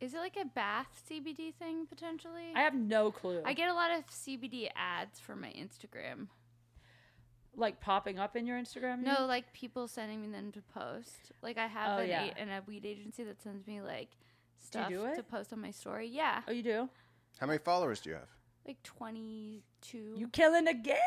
Is it like a bath CBD thing potentially? I have no clue. I get a lot of CBD ads for my Instagram. Like popping up in your Instagram? No, like people sending me them to post. Like I have a weed agency that sends me like stuff to post on my story. Yeah. Oh, you do? How many followers do you have? Like 22. You killing the game,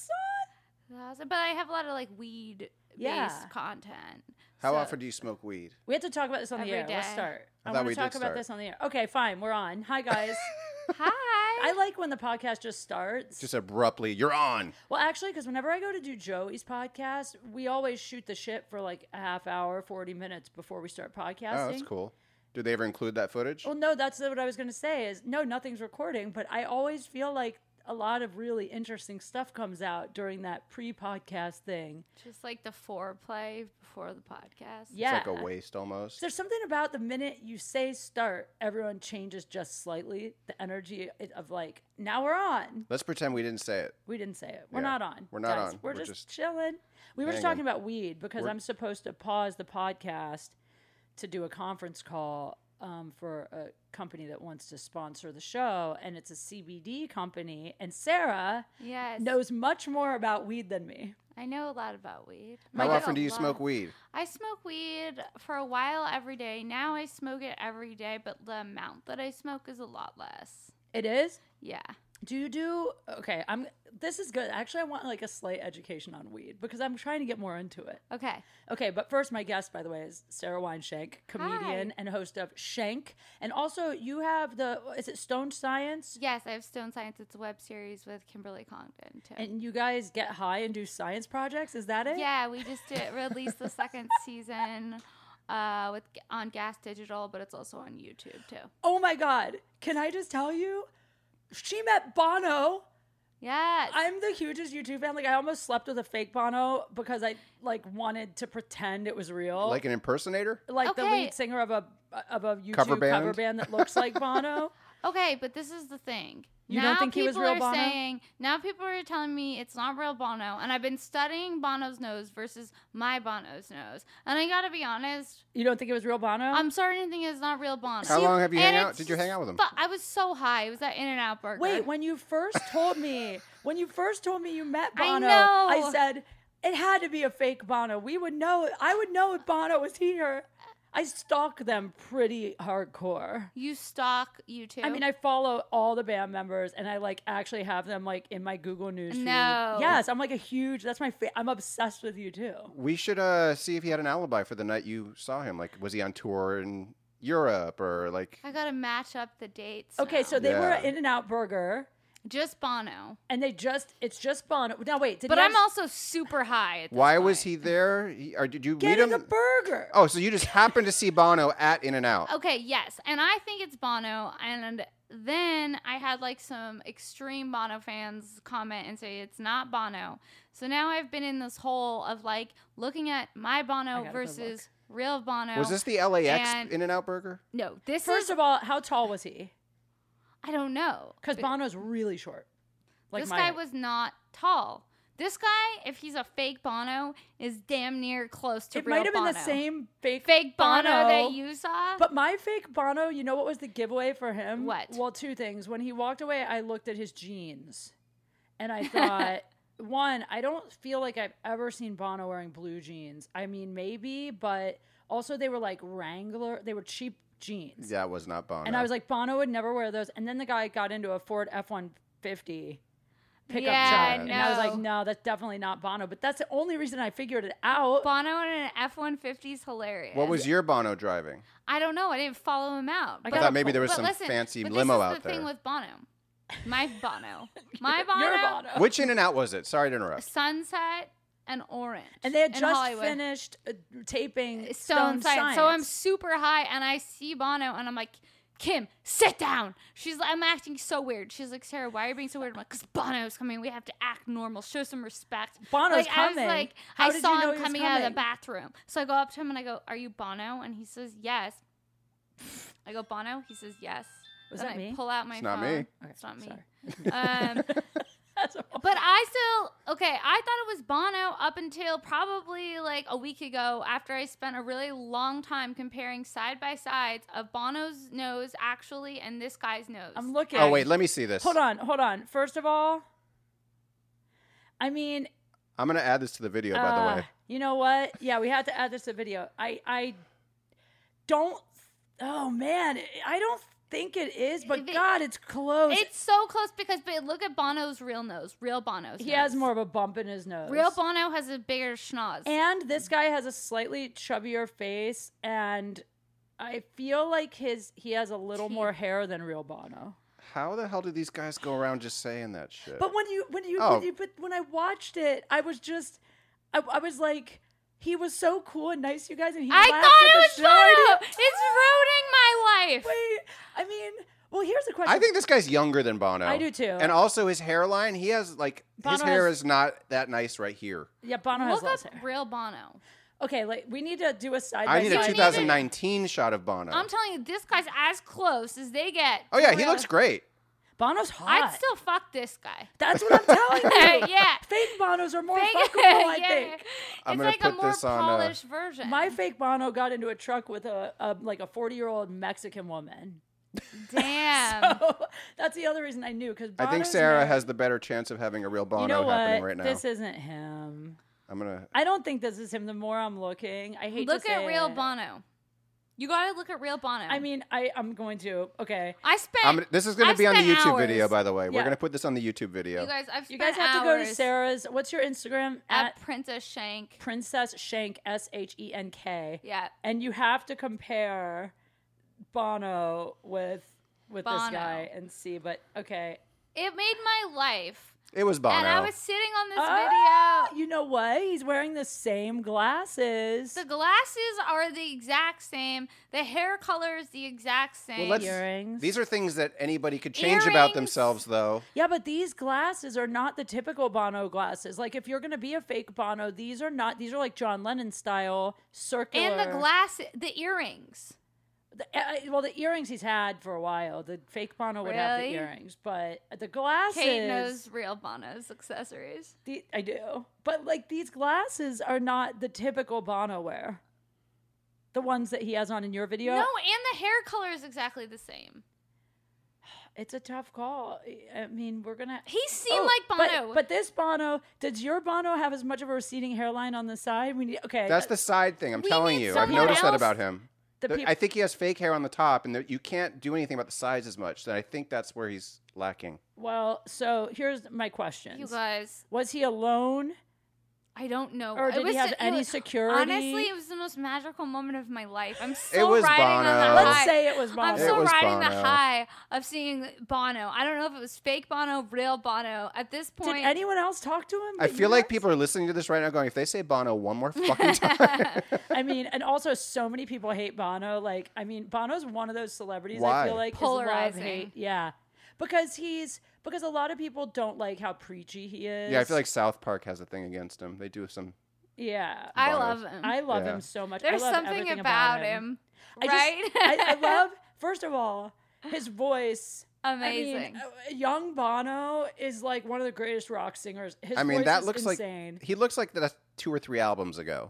son. But I have a lot of like weed-based content. How often do you smoke weed? We have to talk about this on the air. Day. Let's start. I want to talk about this on the air. Okay, fine. We're on. Hi, guys. Hi. I like when the podcast just starts. Just abruptly, you're on. Well, actually, because whenever I go to do Joey's podcast, we always shoot the shit for like a half hour, 40 minutes before we start podcasting. Oh, that's cool. Do they ever include that footage? Well, no, that's what I was going to say is, no, nothing's recording, but I always feel like a lot of really interesting stuff comes out during that pre-podcast thing. Just like the foreplay before the podcast. Yeah. It's like a waste almost. There's something about the minute you say start, everyone changes just slightly. The energy of like, now we're on. Let's pretend we didn't say it. We didn't say it. We're not on. We're not guys. on. We're just chilling. We were just talking about weed because I'm supposed to pause the podcast to do a conference call for a company that wants to sponsor the show, and it's a CBD company, and Sarah knows much more about weed than me. I know a lot about weed. How often do you smoke weed? I smoke weed for a while every day. Now I smoke it every day, but the amount that I smoke is a lot less. It is? Yeah. Do you do okay? This is good. Actually, I want like a slight education on weed because I'm trying to get more into it. Okay. But first, my guest, by the way, is Sarah Weinshank, comedian and host of Shank, and also you have is it Stone Science? Yes, I have Stone Science. It's a web series with Kimberly Congdon too. And you guys get high and do science projects. Is that it? Yeah, we just released the second season on Gas Digital, but it's also on YouTube too. Oh my God! Can I just tell you? She met Bono. Yes. I'm the hugest YouTube fan. Like, I almost slept with a fake Bono because I, like, wanted to pretend it was real. Like an impersonator? Like the lead singer of a YouTube cover band that looks like Bono. Okay, but this is the thing. You don't think he was real Bono? Now people are telling me it's not real Bono, and I've been studying Bono's nose versus my Bono's nose, and I gotta be honest. You don't think it was real Bono? I'm starting to think it's not real Bono. How long have you hang out? Did you hang out with him? I was so high. It was at In-N-Out Burger. Wait, when you first told me you met Bono, I said it had to be a fake Bono. We would know. I would know if Bono was here. I stalk them pretty hardcore. You stalk YouTube? I mean, I follow all the band members, and I like actually have them like in my Google News feed. No. Yes, I'm like a huge. That's my. I'm obsessed with you too. We should see if he had an alibi for the night you saw him. Like, was he on tour in Europe or like? I gotta match up the dates. Okay, now. so they were at In-N-Out Burger. Just Bono. And it's just Bono. Now wait, I'm also super high. Why was he there? Or did you meet him? Getting a burger. Oh, so you just happened to see Bono at In-N-Out. Okay, yes. And I think it's Bono. And then I had like some extreme Bono fans comment and say it's not Bono. So now I've been in this hole of like looking at my Bono versus real Bono. Was this the LAX In-N-Out burger? No, First of all, how tall was he? I don't know. Because Bono's really short. Like this guy was not tall. This guy, if he's a fake Bono, is damn near close to real Bono. It might have been the same fake Bono that you saw. But my fake Bono, you know what was the giveaway for him? What? Well, two things. When he walked away, I looked at his jeans. And I thought, one, I don't feel like I've ever seen Bono wearing blue jeans. I mean, maybe, but also they were like Wrangler. They were cheap jeans. That was not Bono. And I was like, Bono would never wear those. And then the guy got into a Ford F-150 pickup truck. No. And I was like, no, that's definitely not Bono. But that's the only reason I figured it out. Bono in an F-150 is hilarious. What was your Bono driving? I don't know. I didn't follow him out. I thought maybe there was some fancy limo out there. This is the thing with Bono. My Bono. Your Bono. Which In-N-Out was it? Sorry to interrupt. Sunset and Orange. And they had just finished taping Stone Science. So I'm super high and I see Bono and I'm like, Kim, sit down. She's like, I'm acting so weird. She's like, Sarah, why are you being so weird? I'm like, because Bono's coming. We have to act normal. Show some respect. Bono's coming. I was like, I saw him coming out of the bathroom. So I go up to him and I go, are you Bono? And he says, yes. I go, Bono? He says, yes. Was then that me? I pull out my phone. Not me. It's not me. Sorry. But I thought it was Bono up until probably like a week ago after I spent a really long time comparing side by sides of Bono's nose actually and this guy's nose. I'm looking. Oh, wait, let me see this. Hold on. First of all, I mean, I'm going to add this to the video, by the way. You know what? Yeah, we had to add this to the video. I don't, oh man, I don't think it is, but God, it's close. It's so close but look at Bono's real nose. Real Bono's nose. He has more of a bump in his nose. Real Bono has a bigger schnoz. And this guy has a slightly chubbier face, and I feel like he has a little more hair than real Bono. How the hell do these guys go around just saying that shit? But when I watched it, I was just, I was like, he was so cool and nice, you guys, and he I laughed thought it was at the show. Bono. It's ruining my life. Wait, I mean, well, here's the question. I think this guy's younger than Bono. I do too. And also his hairline, he has like, Bono his hair has- is not that nice right here. Yeah, Bono has Look less up hair. real Bono. Okay, like we need to do a side I by need a side. 2019 shot of Bono. I'm telling you, this guy's as close as they get. Oh, yeah, to he real- looks great. Bono's hot. I'd still fuck this guy. That's what I'm telling you. Yeah. Fake Bonos are more Fake- fuckable, I yeah. think. I'm It's gonna like a put more this on, polished version. My fake Bono got into a truck with a 40-year-old Mexican woman. Damn. So that's the other reason I knew, because I think Sarah has the better chance of having a real Bono You know happening what? right now. This isn't him. I'm I don't think this is him. The more I'm looking, I hate Look to say at real it. Bono. You gotta look at real Bono. I mean, I'm going to. Okay. I spent. this is going to I've be on the spent YouTube hours. video, by the way. We're Yeah. going to put this on the YouTube video. You guys, I've You spent guys have to go to hours Sarah's. What's your Instagram? at Princess Shank. Princess Shank, SHENK. Yeah. And you have to compare Bono with this Bono. guy and see. But okay. It made my life. It was Bono. And I was sitting on this video. You know what? He's wearing the same glasses. The glasses are the exact same. The hair color is the exact same. let's- Earrings. These are things that anybody could change about Earrings. themselves, though. Yeah, but these glasses are not the typical Bono glasses. Like, if you're going to be a fake Bono, these are like John Lennon style circular. And the earrings. Well, the earrings he's had for a while. The fake Bono would have the Really? earrings, but the glasses. Kate knows real Bono's accessories. I do, but like these glasses are not the typical Bono wear. The ones that he has on in your video. No, and the hair color is exactly the same. It's a tough call. I mean, we're gonna. He seemed like Bono. But this Bono, does your Bono have as much of a receding hairline on the side? Okay, That's the side thing. I'm We telling need you. I've someone noticed that else- about him. the peop- I think he has fake hair on the top, and you can't do anything about the sides as much. So I think that's where he's lacking. Well, so here's my question. You guys, Was he alone? I don't know. Or It did he was have ju- it any was- security? Honestly, it was the most magical moment of my life. I'm so was riding on Bono. the Let's high. say it was Bono. I'm It still was riding the Bono. high of seeing Bono. I don't know if it was fake Bono, real Bono. At this point, Did anyone else talk to him? I but feel you like guys? people are listening to this right now going, if they say Bono one more fucking time. I mean, and also so many people hate Bono. Like, I mean, Bono's one of those celebrities Why? I feel like Polarizing. is love-hate. Yeah. Because a lot of people don't like how preachy he is. Yeah, I feel like South Park has a thing against him. They do some. Yeah. I Bono. love him. I love Yeah. him so much. There's I love something everything about him, I right? I love, first of all, his voice. Amazing. I mean, young Bono is like one of the greatest rock singers. His voice That is looks insane. like he looks like that's 2 or 3 albums ago.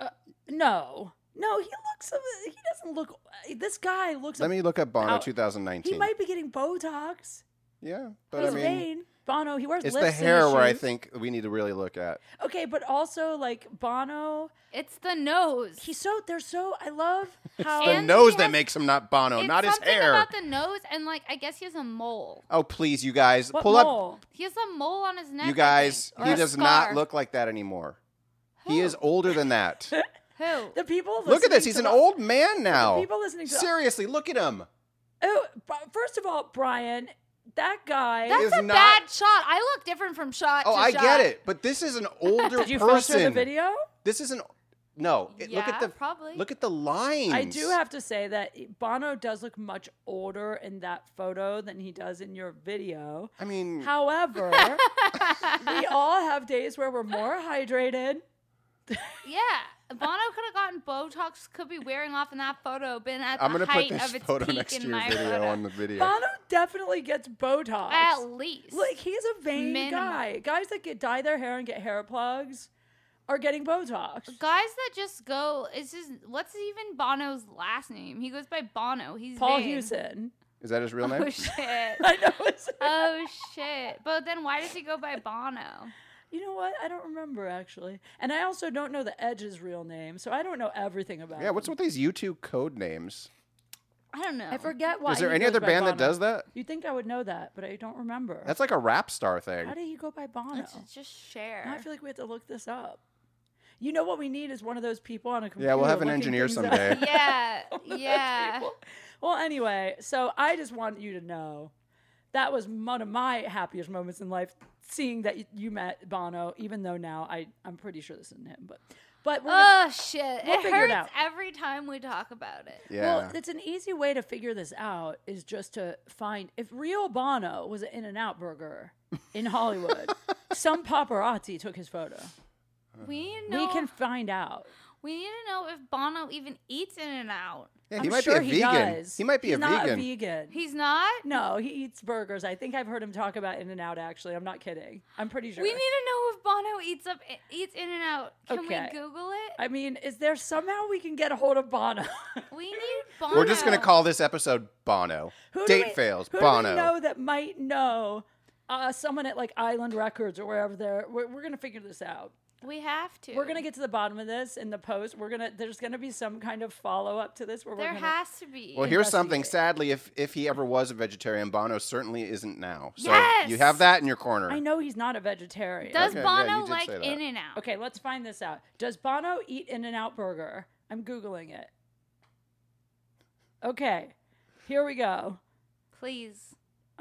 No, he doesn't look. This guy looks. Let me look up Bono How- 2019. He might be getting Botox. Yeah, but He's I mean, vain. Bono, he wears it's lips the in hair his where I shoes. think we need to really look at. Okay, but also like Bono, It's the nose. I love how The And nose he that has- makes him not Bono, It's not his something hair. about the nose, and like I guess he has a mole. Oh, please, you guys, what pull up. mole? He has a mole on his neck. You I guys, think, or he a does scar. not look like that anymore. He is older than that. Who? The people. Look at this. listening He's to an the- old man now. people listening to- Seriously, look at him. Oh, first of all, Brian, that guy. That's is a not- bad shot. I look different from shot Oh, to I shot. get it, but this is an older Did you person. filter the video? This is an no. Look Yeah, at the probably. Look at the lines. I do have to say that Bono does look much older in that photo than he does in your video. I mean, However, we all have days where we're more hydrated. Yeah. Bono could have gotten Botox, could be wearing off in that photo, been at I'm the gonna put height this of its photo peak next to in your my video photo. on the video. Bono definitely gets Botox. At least. Like, he's a vain Minimum. guy. Guys that dye their hair and get hair plugs are getting Botox. Guys that just go, what's even Bono's last name? He goes by Bono. He's Paul vain. Hewson. Is that his real name? Oh, shit. I know. Oh, shit. But then why does he go by Bono? You know what? I don't remember, actually. And I also don't know the Edge's real name, so I don't know everything about Yeah, what's him. with these YouTube code names? I don't know. I forget why. Is there he any goes other by band that Bono. does that? You'd think I would know that, but I don't remember. That's like a rap star thing. How did he go by Bono? Let's just share. Now I feel like we have to look this up. You know what we need is one of those people on a computer. Yeah, we'll have an looking engineer things up. someday. Yeah, One of those yeah. people. Well, anyway, so I just want you to know that was one of my happiest moments in life, seeing that you met Bono, even though now I'm pretty sure this isn't him. But we're gonna, Oh, shit. we'll It figure it hurts out. every time we talk about it. Yeah. well, it's an easy way to figure this out is just to find if real Bono was an In-N-Out burger in Hollywood, some paparazzi took his photo. We need to know. We can find out. We need to know if Bono even eats In-N-Out. Yeah, I'm he might sure be a vegan. does. He might be He's a not vegan. a vegan. He's not? No, he eats burgers. I think I've heard him talk about In-N-Out, actually. I'm not kidding. I'm pretty sure. We need to know if Bono eats In-N-Out. Can Okay. we Google it? I mean, is there somehow we can get a hold of Bono? We need Bono. We're just going to call this episode Bono. Who do Date we- fails. Who Bono. do we know that might know someone at like Island Records or wherever they're? We're going to figure this out. We have to. We're going to get to the bottom of this in the post. There's going to be some kind of follow up to this where There we're going to. has to be. Well, here's something. investigate. Sadly, if he ever was a vegetarian, Bono certainly isn't now. So Yes! you have that in your corner. I know he's not a vegetarian. Does Okay, yeah, Bono you did like say that. In-N-Out? Okay, let's find this out. Does Bono eat In-N-Out burger? I'm Googling it. Okay, here we go. Please.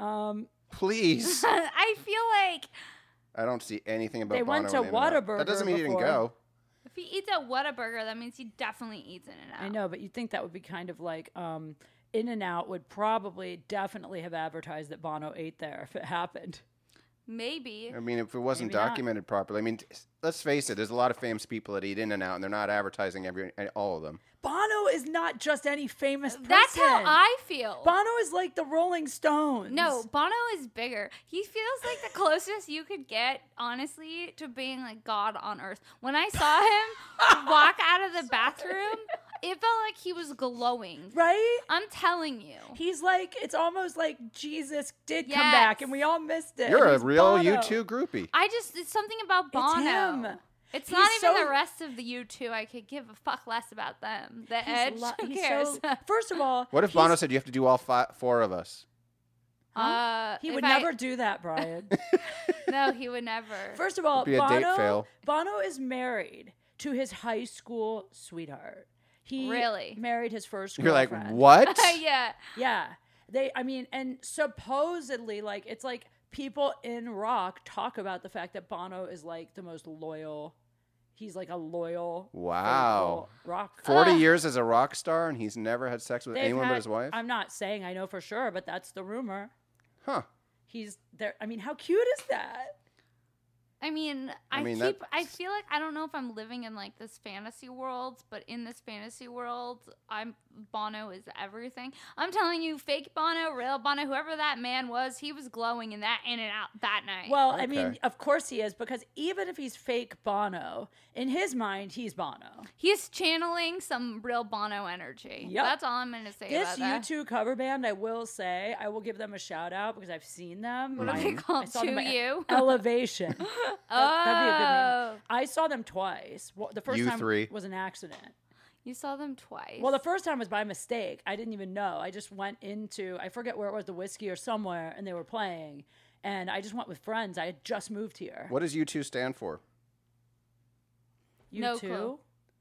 Please. I feel like I don't see anything about They Bono. went to in In-N-Out. Whataburger That doesn't mean he didn't before. go. if he eats a Whataburger, that means he definitely eats In-N-Out. I know, but you'd think that would be kind of like In-N-Out would probably definitely have advertised that Bono ate there if it happened. Maybe. I mean, if it wasn't Maybe not. documented properly. I mean, let's face it. There's a lot of famous people that eat In-N-Out, and they're not advertising all of them. Bono is not just any famous person. That's how I feel. Bono is like the Rolling Stones. No, Bono is bigger. He feels like the closest you could get, honestly, to being like God on earth. When I saw him walk out of the bathroom, it felt like he was glowing. Right? I'm telling you. He's like, it's almost like Jesus did come Yes. back and we all missed it. You're a He's real Bono. U2 groupie. It's something about Bono. him. It's He's not even so- the rest of the U2. I could give a fuck less about them. The He's Edge, who he's cares? so- first of all, What if Bono said you have to do all four of us? he if would I- never do that, Brian. No, he would never. First of all, It'd be a date fail. Bono is married to his high school sweetheart. He Really? married his first You're like, girlfriend. what? Yeah. Yeah. And supposedly, like, it's like people in rock talk about the fact that Bono is like the most loyal. He's like a loyal, Wow. faithful rock. 40 years as a rock star, and he's never had sex with They've anyone had- but his wife? I'm not saying I know for sure, but that's the rumor. Huh. He's there. I mean, how cute is that? I mean, I mean, I feel like I don't know if I'm living in like this fantasy world, but in this fantasy world, Bono is everything. I'm telling you, fake Bono, real Bono, whoever that man was, he was glowing in that In-N-Out that night. Well, I mean, Okay. of course he is, because even if he's fake Bono, in his mind, he's Bono. he's channeling some real Bono energy. Yep. That's all I'm gonna say This about that. U2 cover band, I will say, I will give them a shout out because I've seen them. What are they I called? saw them To at you? Elevation. That'd be a good Oh, name. I saw them twice. Well, the first You time three. was an accident. you saw them twice. Well, the first time was by mistake. I didn't even know. I just went into, I forget where it was, the Whiskey or somewhere, and they were playing. And I just went with friends. I had just moved here. What does U2 stand for? You No too? clue.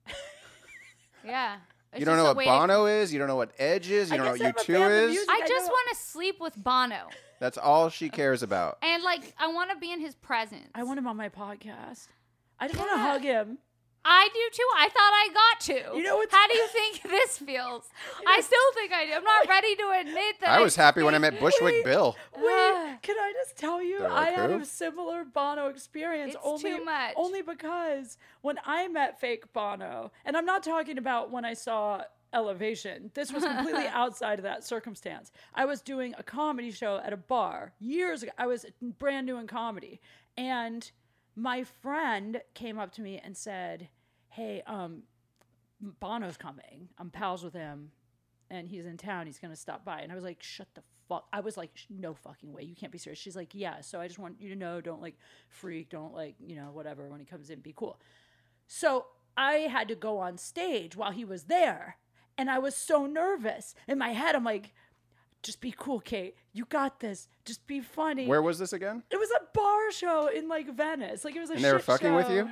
yeah. It's You don't just know a what way to- Bono is? You don't know what Edge is? You I don't know guess what I'm a U2 fan of is? music. I I just know- want to sleep with Bono. That's all she cares about. And like, I want to be in his presence. I want him on my podcast. I just want to Yeah. hug him. I do too. I thought I got to. You know what's- How do you think this feels? I still think I do. I'm not ready to admit that. I was happy when I met Bushwick Bill. Wait, can I just tell you? They're I like, had who? a similar Bono experience. It's too much. Only because when I met fake Bono, and I'm not talking about when I saw Elevation. This was completely outside of that circumstance. I was doing a comedy show at a bar years ago. I was brand new in comedy. And my friend came up to me and said, hey, Bono's coming. I'm pals with him, and he's in town. He's going to stop by. And I was like, shut the fuck. I was like, no fucking way. You can't be serious. She's like, yeah. So I just want you to know, don't like freak. Don't like, whatever. When he comes in, be cool. So I had to go on stage while he was there. And I was so nervous. In my head, I'm like, just be cool, Kate. You got this. Just be funny. Where was this again? It was a bar show in like Venice. Like it was a And they were shit fucking show. with you?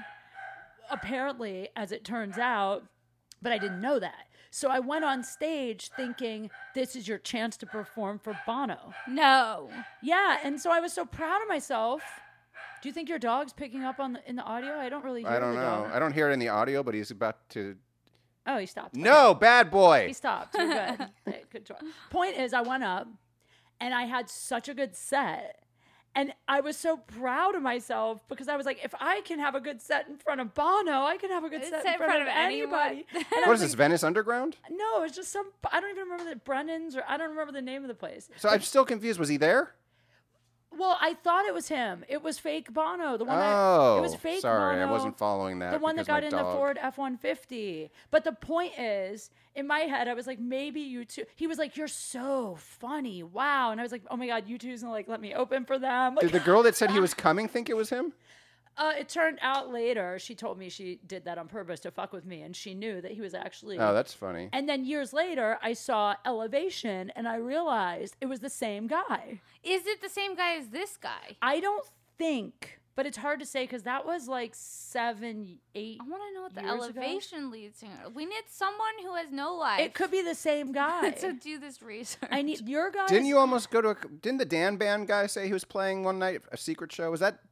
Apparently, as it turns out, but I didn't know that. So I went on stage thinking, this is your chance to perform for Bono. No. Yeah, and so I was so proud of myself. Do you think your dog's picking up in the audio? I don't really hear I don't the know. dog. I don't hear it in the audio, but he's about to. Oh, he stopped. No, bad boy. He stopped. You're good. Okay, good try. Point is, I went up, and I had such a good set. And I was so proud of myself because I was like, if I can have a good set in front of Bono, I can have a good set in front of anybody. And I What was is this, Venice Underground? No, it's just I don't even remember the Brennan's, or I don't remember the name of the place. So I'm still confused. Was he there? Well, I thought it was him. It was fake Bono. The one Oh, it was fake sorry, Bono. I wasn't following that. The one that because my got in the dog- Ford F-150. But the point is, in my head, I was like, maybe you two. He was like, you're so funny. Wow. And I was like, oh my God, you two's gonna like let me open for them. Like, Did the girl that said he was coming think it was him? it turned out later, she told me she did that on purpose to fuck with me, and she knew that he was actually. Oh, that's funny. And then years later, I saw Elevation, and I realized it was the same guy. Is it the same guy as this guy? I don't think, but it's hard to say because that was like 7, 8. I want to know what the years ago? Elevation lead singer. We need someone who has no life. It could be the same guy. to do this research. I need your guys. Didn't you almost go to didn't the Dan Band guy say he was playing one night a secret show? Was that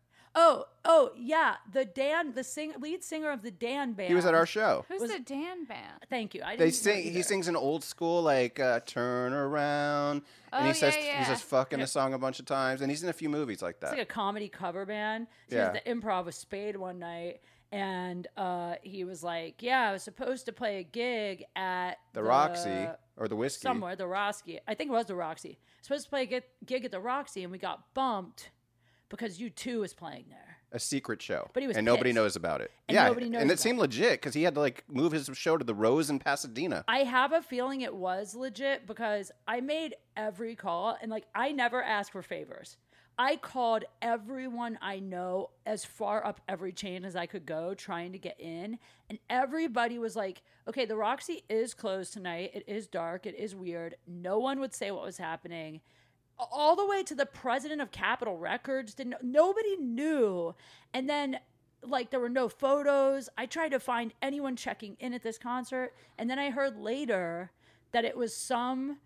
Oh, yeah. The lead singer of the Dan Band. he was at our show? Who's the Dan Band? Thank you. I They didn't know sing. He either. sings an old school like "Turn Around," and Oh, he says yeah. he says "fuck" in a song a bunch of times, and he's in a few movies like that. It's like a comedy cover band. So Yeah. He was at the Improv with Spade one night, and he was like, "Yeah, I was supposed to play a gig at the Roxy or the Whiskey. somewhere, the Roxy. I think it was the Roxy. Supposed to play a gig at the Roxy, and we got bumped because U2 was playing there. A secret show, But he was and nobody pissed. knows about it. And yeah, nobody knows and it about seemed legit because he had to like move his show to the Rose in Pasadena. I have a feeling it was legit because I made every call, and like I never ask for favors. I called everyone I know as far up every chain as I could go trying to get in. And everybody was like, okay, the Roxy is closed tonight. It is dark. It is weird. No one would say what was happening. All the way to the president of Capitol Records. Nobody knew. And then like there were no photos. I tried to find anyone checking in at this concert. And then I heard later that it was some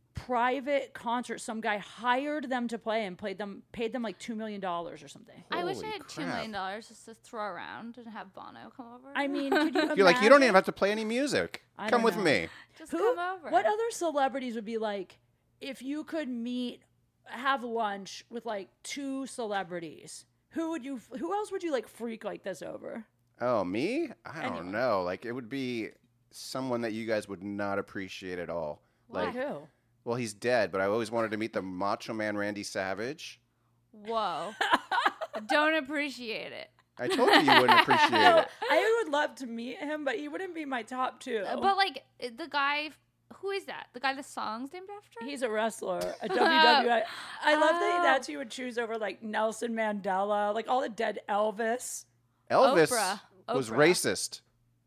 private concert. Some guy hired them to play and paid them like $2 million or something. I wish I Holy had crap. $2 million just to throw around and have Bono come over. I mean, could you You're like, you don't even imagine? have to play any music. I Come don't with know. me. just Who- come over. What other celebrities would be like if you could have lunch with like 2 celebrities? Who else would you like freak like this over? Oh, me? I don't Anyone. know. Like it would be someone that you guys would not appreciate at all. Why? Like, Who? well, he's dead, but I always wanted to meet the Macho Man Randy Savage. Whoa. Don't appreciate it. I told you you wouldn't appreciate No, it. I would love to meet him, but he wouldn't be my top 2. But like the guy, who is that? The guy the song's named after? He's a wrestler, a WWE. I love that Oh. that's who you would choose over like Nelson Mandela, like all the dead Elvis. Elvis Oprah. was Oprah. racist.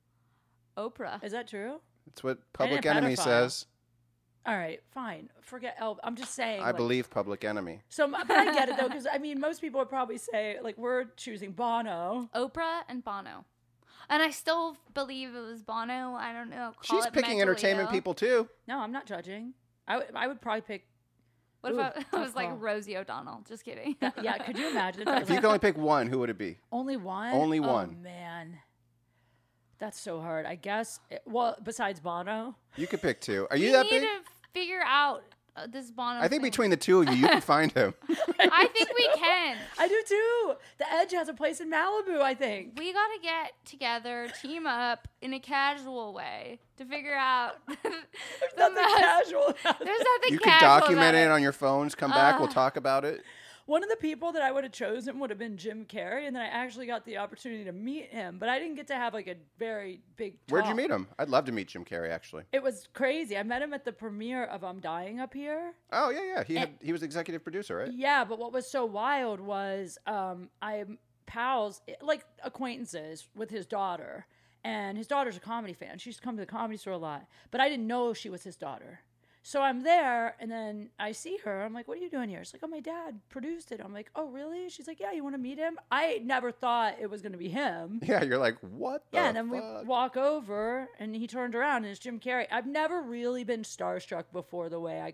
Oprah. Is that true? That's what And a Public Enemy pedophile. says. All right, fine. Forget Elvis. I'm just saying. I like- believe Public Enemy. So, but I get it though, because I mean, most people would probably say like we're choosing Bono. Oprah and Bono. And I still believe it was Bono. I don't know. Call She's it picking mentally entertainment ill. people too. No, I'm not judging. I would probably pick. What Ooh, if I tough was like call. Rosie O'Donnell? Just kidding. Yeah, could you imagine if I was If you like, could only pick one, who would it be? only one? Only Oh, one. man. That's so hard. I guess. Well, besides Bono. You could pick two. Are We you that need big? to figure out this Bono I think thing. between the two of you can find him. I think we can. I do too. The Edge has a place in Malibu, I think. We got to get together, team up in a casual way to figure out Nothing casual about it. There's nothing You could casual document about it on your phones. Come back. We'll talk about it. One of the people that I would have chosen would have been Jim Carrey, and then I actually got the opportunity to meet him, but I didn't get to have like a very big talk. Where'd you meet him? I'd love to meat Jim Carrey, actually. It was crazy. I met him at the premiere of I'm Dying Up Here. Oh, yeah. He was executive producer, right? Yeah, but what was so wild was I'm pals, like acquaintances with his daughter, and his daughter's a comedy fan. She used to come to the Comedy Store a lot, but I didn't know she was his daughter. So I'm there, and then I see her. I'm like, what are you doing here? She's like, oh, my dad produced it. I'm like, oh, really? She's like, yeah, you want to meet him? I never thought it was going to be him. Yeah, you're like, what the Yeah, and then fuck? we walk over, and he turned around, and it's Jim Carrey. I've never really been starstruck before the way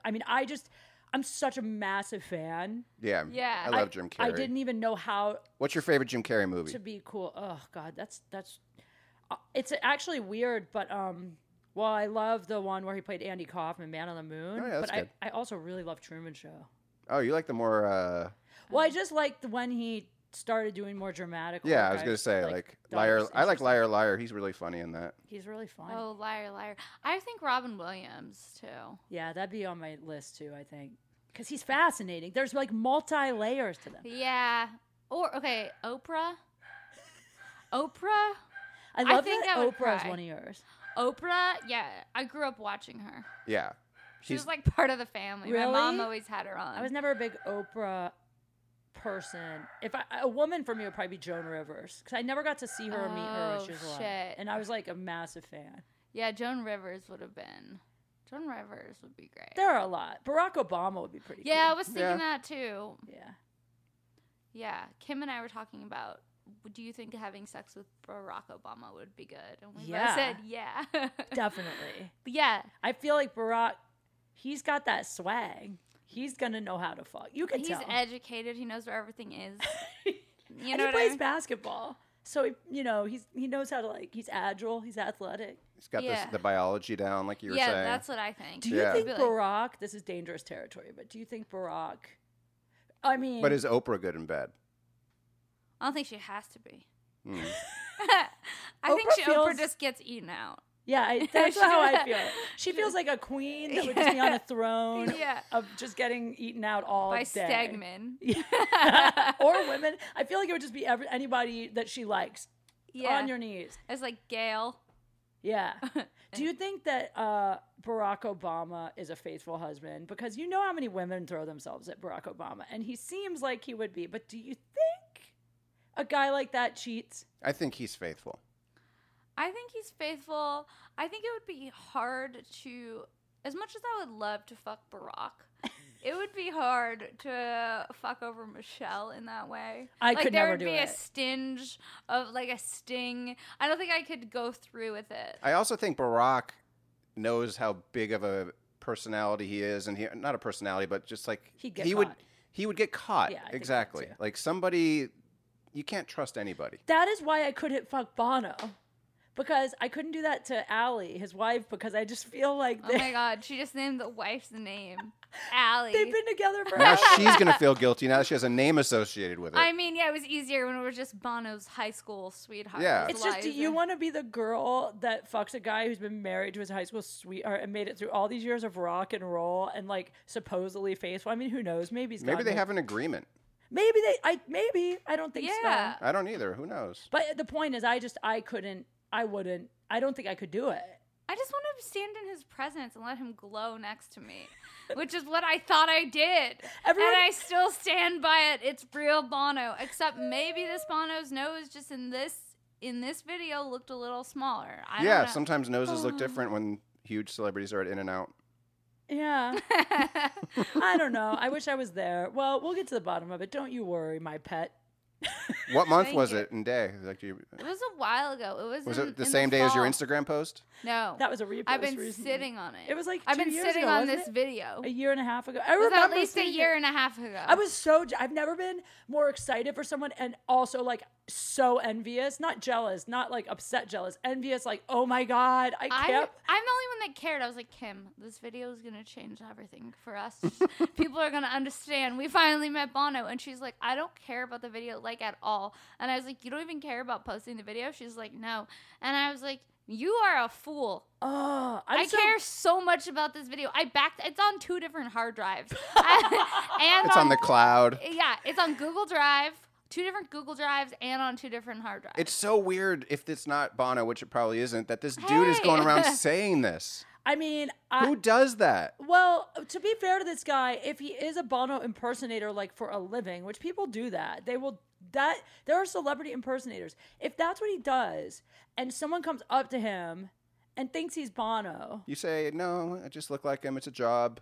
I'm such a massive fan. Yeah. Yeah. I love Jim Carrey. I didn't even know how What's your favorite Jim Carrey movie? to be cool. Oh, God, that's it's actually weird, but well, I love the one where he played Andy Kaufman, Man on the Moon. Oh, yeah, that's but good. I also really love Truman Show. Oh, you like the more... Well, I just liked when he started doing more dramatic Yeah, work. I was going to say, like, thought it Liar... was I like interesting. Liar Liar. He's really funny in that. He's really fun. Oh, liar, liar. I think Robin Williams, too. Yeah, that'd be on my list too, I think. Because he's fascinating. There's like multi-layers to them. Yeah. Or, okay, Oprah. Oprah? I love think that I would Oprah is cry. one of yours. Oprah, yeah. I grew up watching her. Yeah. She She's was like part of the family. My Really? mom always had her on. I was never a big Oprah person. A woman for me would probably be Joan Rivers. Because I never got to see her or meet her when she was alive. shit. And I was like a massive fan. Yeah, Joan Rivers would have been. Joan Rivers would be great. There are a lot. Barack Obama would be pretty Yeah, I cool. was thinking Yeah. that too. Yeah. Yeah, Kim and I were talking about, do you think having sex with Barack Obama would be good? And we Yeah. both said yeah. Definitely. Yeah. I feel like Barack, he's got that swag. He's going to know how to fuck. You can He's tell. educated. He knows where everything is. You And know he what I plays mean? basketball. So, he knows how to, like, he's agile. He's athletic. he's got Yeah. the biology down, like you were Yeah, saying. that's what I think. Do you Yeah. think I'd be like, Barack, this is dangerous territory, but do you think Barack, I mean. But is Oprah good in bed? I don't think she has to be. Hmm. I think Oprah Oprah feels- just gets eaten out. Yeah, that's how I feel. She feels like a queen that would just be on a throne Yeah. of just getting eaten out all By day. Stegman. Or women. I feel like it would just be anybody that she likes Yeah. on your knees. It's like Gail. Yeah. Do you think that Barack Obama is a faithful husband? Because you know how many women throw themselves at Barack Obama, and he seems like he would be. But do you think a guy like that cheats? I think he's faithful. I think he's faithful. I think it would be hard to, as much as I would love to fuck Barack, it would be hard to fuck over Michelle in that way. I could there never would do be a it. sting of like a sting. I don't think I could go through with it. I also think Barack knows how big of a personality he is, and not a personality, but just like He'd get he caught. would get caught. Yeah, I think exactly. so, too. Like somebody, you can't trust anybody. That is why I couldn't fuck Bono. Because I couldn't do that to Allie, his wife, because I just feel like Oh my god, she just named the wife's name. Allie. they've been together for Now she's gonna feel guilty now that she has a name associated with it. I mean, yeah, it was easier when it was just Bono's high school sweetheart. Yeah. It's just, do Liza. you want to be the girl that fucks a guy who's been married to his high school sweetheart and made it through all these years of rock and roll and like supposedly faithful? I mean, who knows? Maybe he's Maybe gotten they it. have an agreement. Maybe I don't think Yeah. so. I don't either. Who knows? But the point is, I don't think I could do it. I just want to stand in his presence and let him glow next to me, which is what I thought I did. Everyone- And I still stand by it. It's real Bono, except maybe this Bono's nose just in this video looked a little smaller. I Yeah, don't know. sometimes noses look different when huge celebrities are at In-N-Out. Yeah. I don't know. I wish I was there. Well, we'll get to the bottom of it. Don't you worry, my pet. What month Thank was you. it in day? Like It was a while ago. was in, it the in same day as your fall. Instagram post? No. That was a repost. I've been recently. sitting on it. It was like I've 2 been years sitting ago, on wasn't this it? video. A year and a half ago. I It was remember at least a seeing year it. and a half ago. I was so. I've never been more excited for someone, and also like so envious. Not jealous. Not like upset jealous. Envious. Like, oh my god, I I'm kept. the only one that cared. I was like, Kim, this video is gonna change everything for us. People are gonna understand. We finally met Bono, and she's like, I don't care about the video like at all. And I was like, you don't even care about posting the video? She's like, no. And I was like, you are a fool. Oh, I care so much about this video. It's on 2 different hard drives. And It's on the cloud. Yeah, it's on Google Drive, 2 different Google Drives, and on 2 different hard drives. It's so weird if it's not Bono, which it probably isn't, that this dude is going around saying this. I mean, Who does that? well, to be fair to this guy, if he is a Bono impersonator, like for a living, which people do that, they will. That there are celebrity impersonators. If that's what he does, and someone comes up to him and thinks he's Bono, You say, no, I just look like him. It's a job.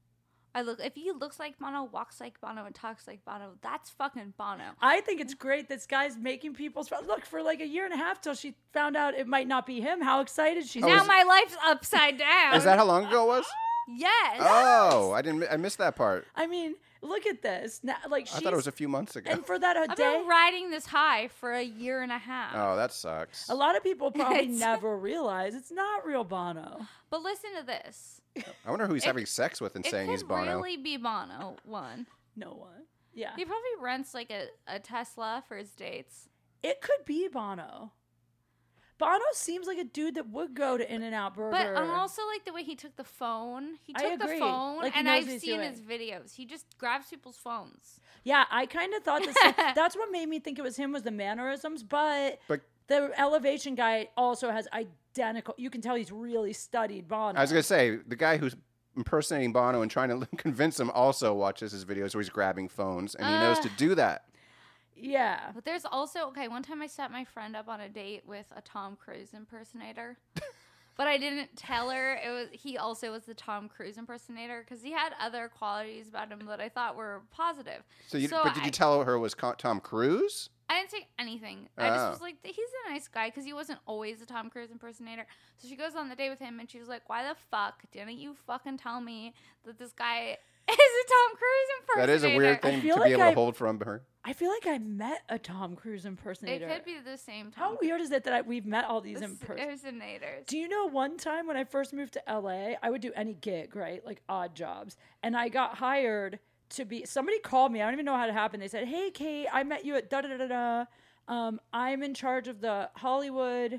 If he looks like Bono, walks like Bono, and talks like Bono, that's fucking Bono. I think it's great this guy's making people look for like a year and a half till she found out it might not be him. How excited she's Now my life's upside down. Is that how long ago it was? Yes. Oh, I missed that part. I mean, look at this. Now, like I thought it was a few months ago. and for that a I've day. been riding this high for a year and a half. Oh, that sucks. A lot of people probably It's- never realize it's not real Bono. But listen to this. I wonder who he's having sex with and It saying could he's Bono. really be Bono, one. No one. Yeah. He probably rents like a Tesla for his dates. It could be Bono. Bono seems like a dude that would go to In-N-Out Burger. But I'm also like the way he took the phone. He I took the agree. phone, Like, he and knows I've what he's seen doing. his videos. He just grabs people's phones. Yeah, I kind of thought the same. That's what made me think it was him was the mannerisms, but the Elevation guy also has identical. You can tell he's really studied Bono. I was going to say, the guy who's impersonating Bono and trying to convince him also watches his videos where he's grabbing phones, and he knows to do that. Yeah. But there's also, one time I set my friend up on a date with a Tom Cruise impersonator. But I didn't tell her he also was the Tom Cruise impersonator because he had other qualities about him that I thought were positive. But did you tell her it was Tom Cruise? I didn't say anything. I just was like, he's a nice guy because he wasn't always a Tom Cruise impersonator. So she goes on the date with him and she was like, why the fuck didn't you fucking tell me that this guy is a Tom Cruise impersonator? That is a weird thing to feel be like able to hold from her. I feel like I met a Tom Cruise impersonator. It could be the same Tom How weird is it that we've met all these impersonators? Do you know one time when I first moved to LA, I would do any gig, right? Like odd jobs. And I got hired to be, somebody called me. I don't even know how it happened. They said, hey, Kate, I met you at da-da-da-da-da. I'm in charge of the Hollywood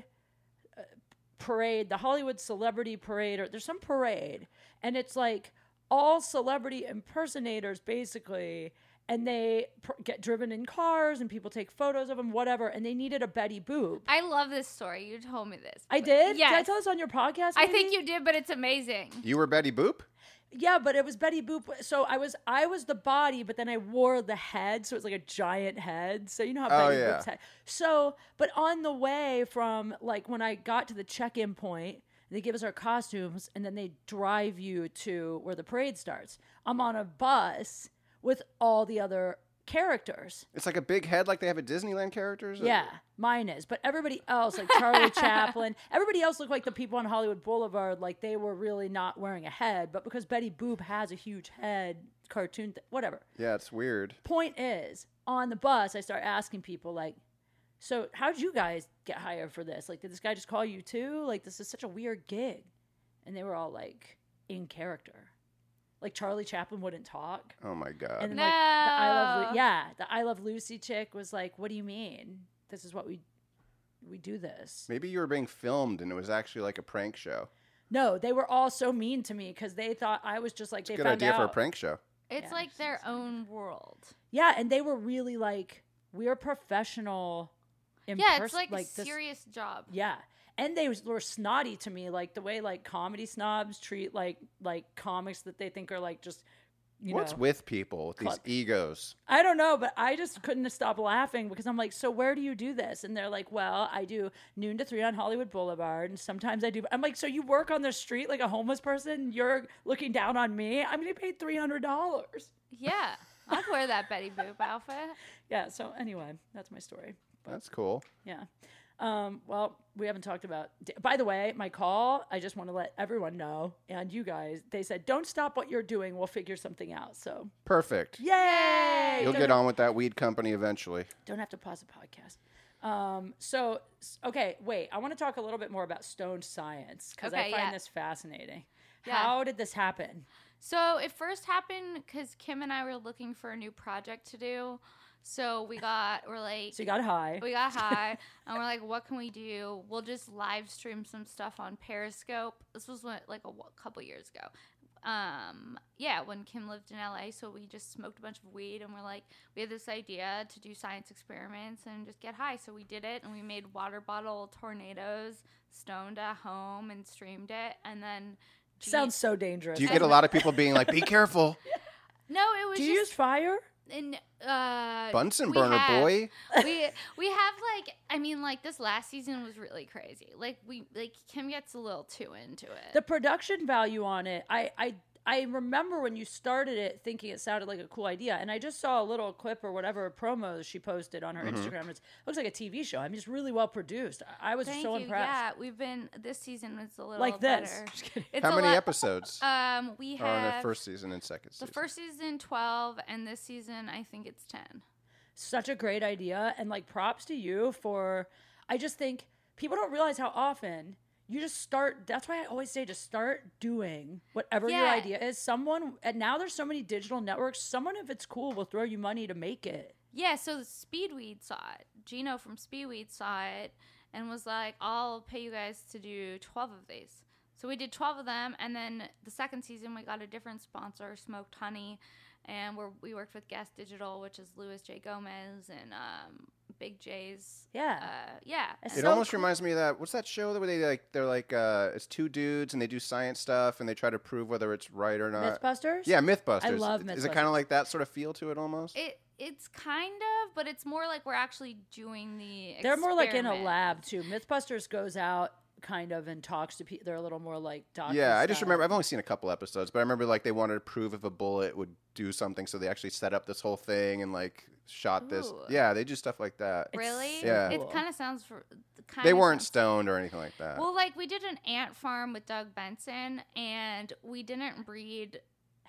parade, the Hollywood celebrity parade, or there's some parade. And it's like all celebrity impersonators, basically. And they get driven in cars and people take photos of them, whatever. And they needed a Betty Boop. I love this story. You told me this. I did? Yes. Did I tell this on your podcast? I maybe? think you did, but it's amazing. You were Betty Boop? Yeah, but it was Betty Boop. So I was the body, but then I wore the head, so it's like a giant head. So you know how Betty Boop's head. So, but on the way from like when I got to the check-in point, they give us our costumes, and then they drive you to where the parade starts. I'm on a bus with all the other characters. It's like a big head like they have at Disneyland characters? Yeah, mine is. But everybody else, like Charlie Chaplin, everybody else looked like the people on Hollywood Boulevard, like they were really not wearing a head. But because Betty Boop has a huge head, cartoon, whatever. Yeah, it's weird. Point is, on the bus, I start asking people, like, so how did you guys get hired for this? Like, did this guy just call you too? Like, this is such a weird gig. And they were all like, in character. Like Charlie Chaplin wouldn't talk. Oh my God. And then, No. like the I Love Lucy chick was like, "What do you mean? This is what we do this." Maybe you were being filmed and it was actually like a prank show. No, they were all so mean to me because they thought I was just like It's a they good found idea out. for a prank show. It's Yeah, like their own world. Yeah, and they were really like, "We're professional." Yeah, it's like a this- serious job. Yeah. And they were snotty to me, like the way like comedy snobs treat like comics that they think are like just What's with people with these Cluck. egos? I don't know, but I just couldn't stop laughing because I'm like, so where do you do this? And they're like, well, I do noon to 3 on Hollywood Boulevard, and sometimes I do. I'm like, so you work on the street like a homeless person? You're looking down on me? I'm getting paid $300. Yeah. I'd wear that Betty Boop outfit. Yeah. So anyway, that's my story. That's cool. Yeah. Well, we haven't talked about. By the way, my call. I just want to let everyone know, and you guys. They said, "Don't stop what you're doing. We'll figure something out." So Perfect. yay! You'll get on with that weed company eventually. Don't have to pause the podcast. Okay, wait. I want to talk a little bit more about stoned science because I find this fascinating. Yeah. How did this happen? So it first happened because Kim and I were looking for a new project to do. So we're like, So you got high. we got high, and we're like, what can we do? We'll just live stream some stuff on Periscope. This was a couple years ago. When Kim lived in LA, so we just smoked a bunch of weed, and we're like, we had this idea to do science experiments and just get high. So we did it, and we made water bottle tornadoes, stoned at home, and streamed it, and then. Sounds so dangerous. Do you get a lot of people being like, be careful? No, it was Do you use fire? Bunsen burner, boy. we have this last season was really crazy. Kim gets a little too into it. The production value on it, I remember when you started it thinking it sounded like a cool idea, and I just saw a little clip or whatever promos she posted on her Instagram. It looks like a TV show. I mean, it's really well produced. I was so impressed. Yeah, this season was a little like better. this. Just kidding. How many episodes? We are in the have first season and second season. the first season 12, and this season I think it's 10. Such a great idea, and props to you for. I just think people don't realize how often. You just start. That's why I always say just start doing whatever your idea is. And now there's so many digital networks. Someone, if it's cool, will throw you money to make it. Yeah, so Speedweed saw it. Gino from Speedweed saw it and was like, I'll pay you guys to do 12 of these. So we did 12 of them, and then the second season we got a different sponsor, Smoked Honey, and we worked with Gas Digital, which is Louis J. Gomez and Big J's. Yeah. It almost reminds me of that. What's that show that they're it's two dudes and they do science stuff and they try to prove whether it's right or not. Mythbusters? Yeah, Mythbusters. I love Mythbusters. Is it kind of like that sort of feel to it almost? It's kind of, but it's more like we're actually doing the They're more like in a lab, too. Mythbusters goes out kind of and talks to people. They're a little more like doctor Yeah, I just remember, I've only seen a couple episodes, but I remember they wanted to prove if a bullet would do something, so they actually set up this whole thing and shot this. Yeah, they do stuff like that. Really? Yeah. It kind of sounds they weren't stoned or anything like that. Well, we did an ant farm with Doug Benson, and I didn't read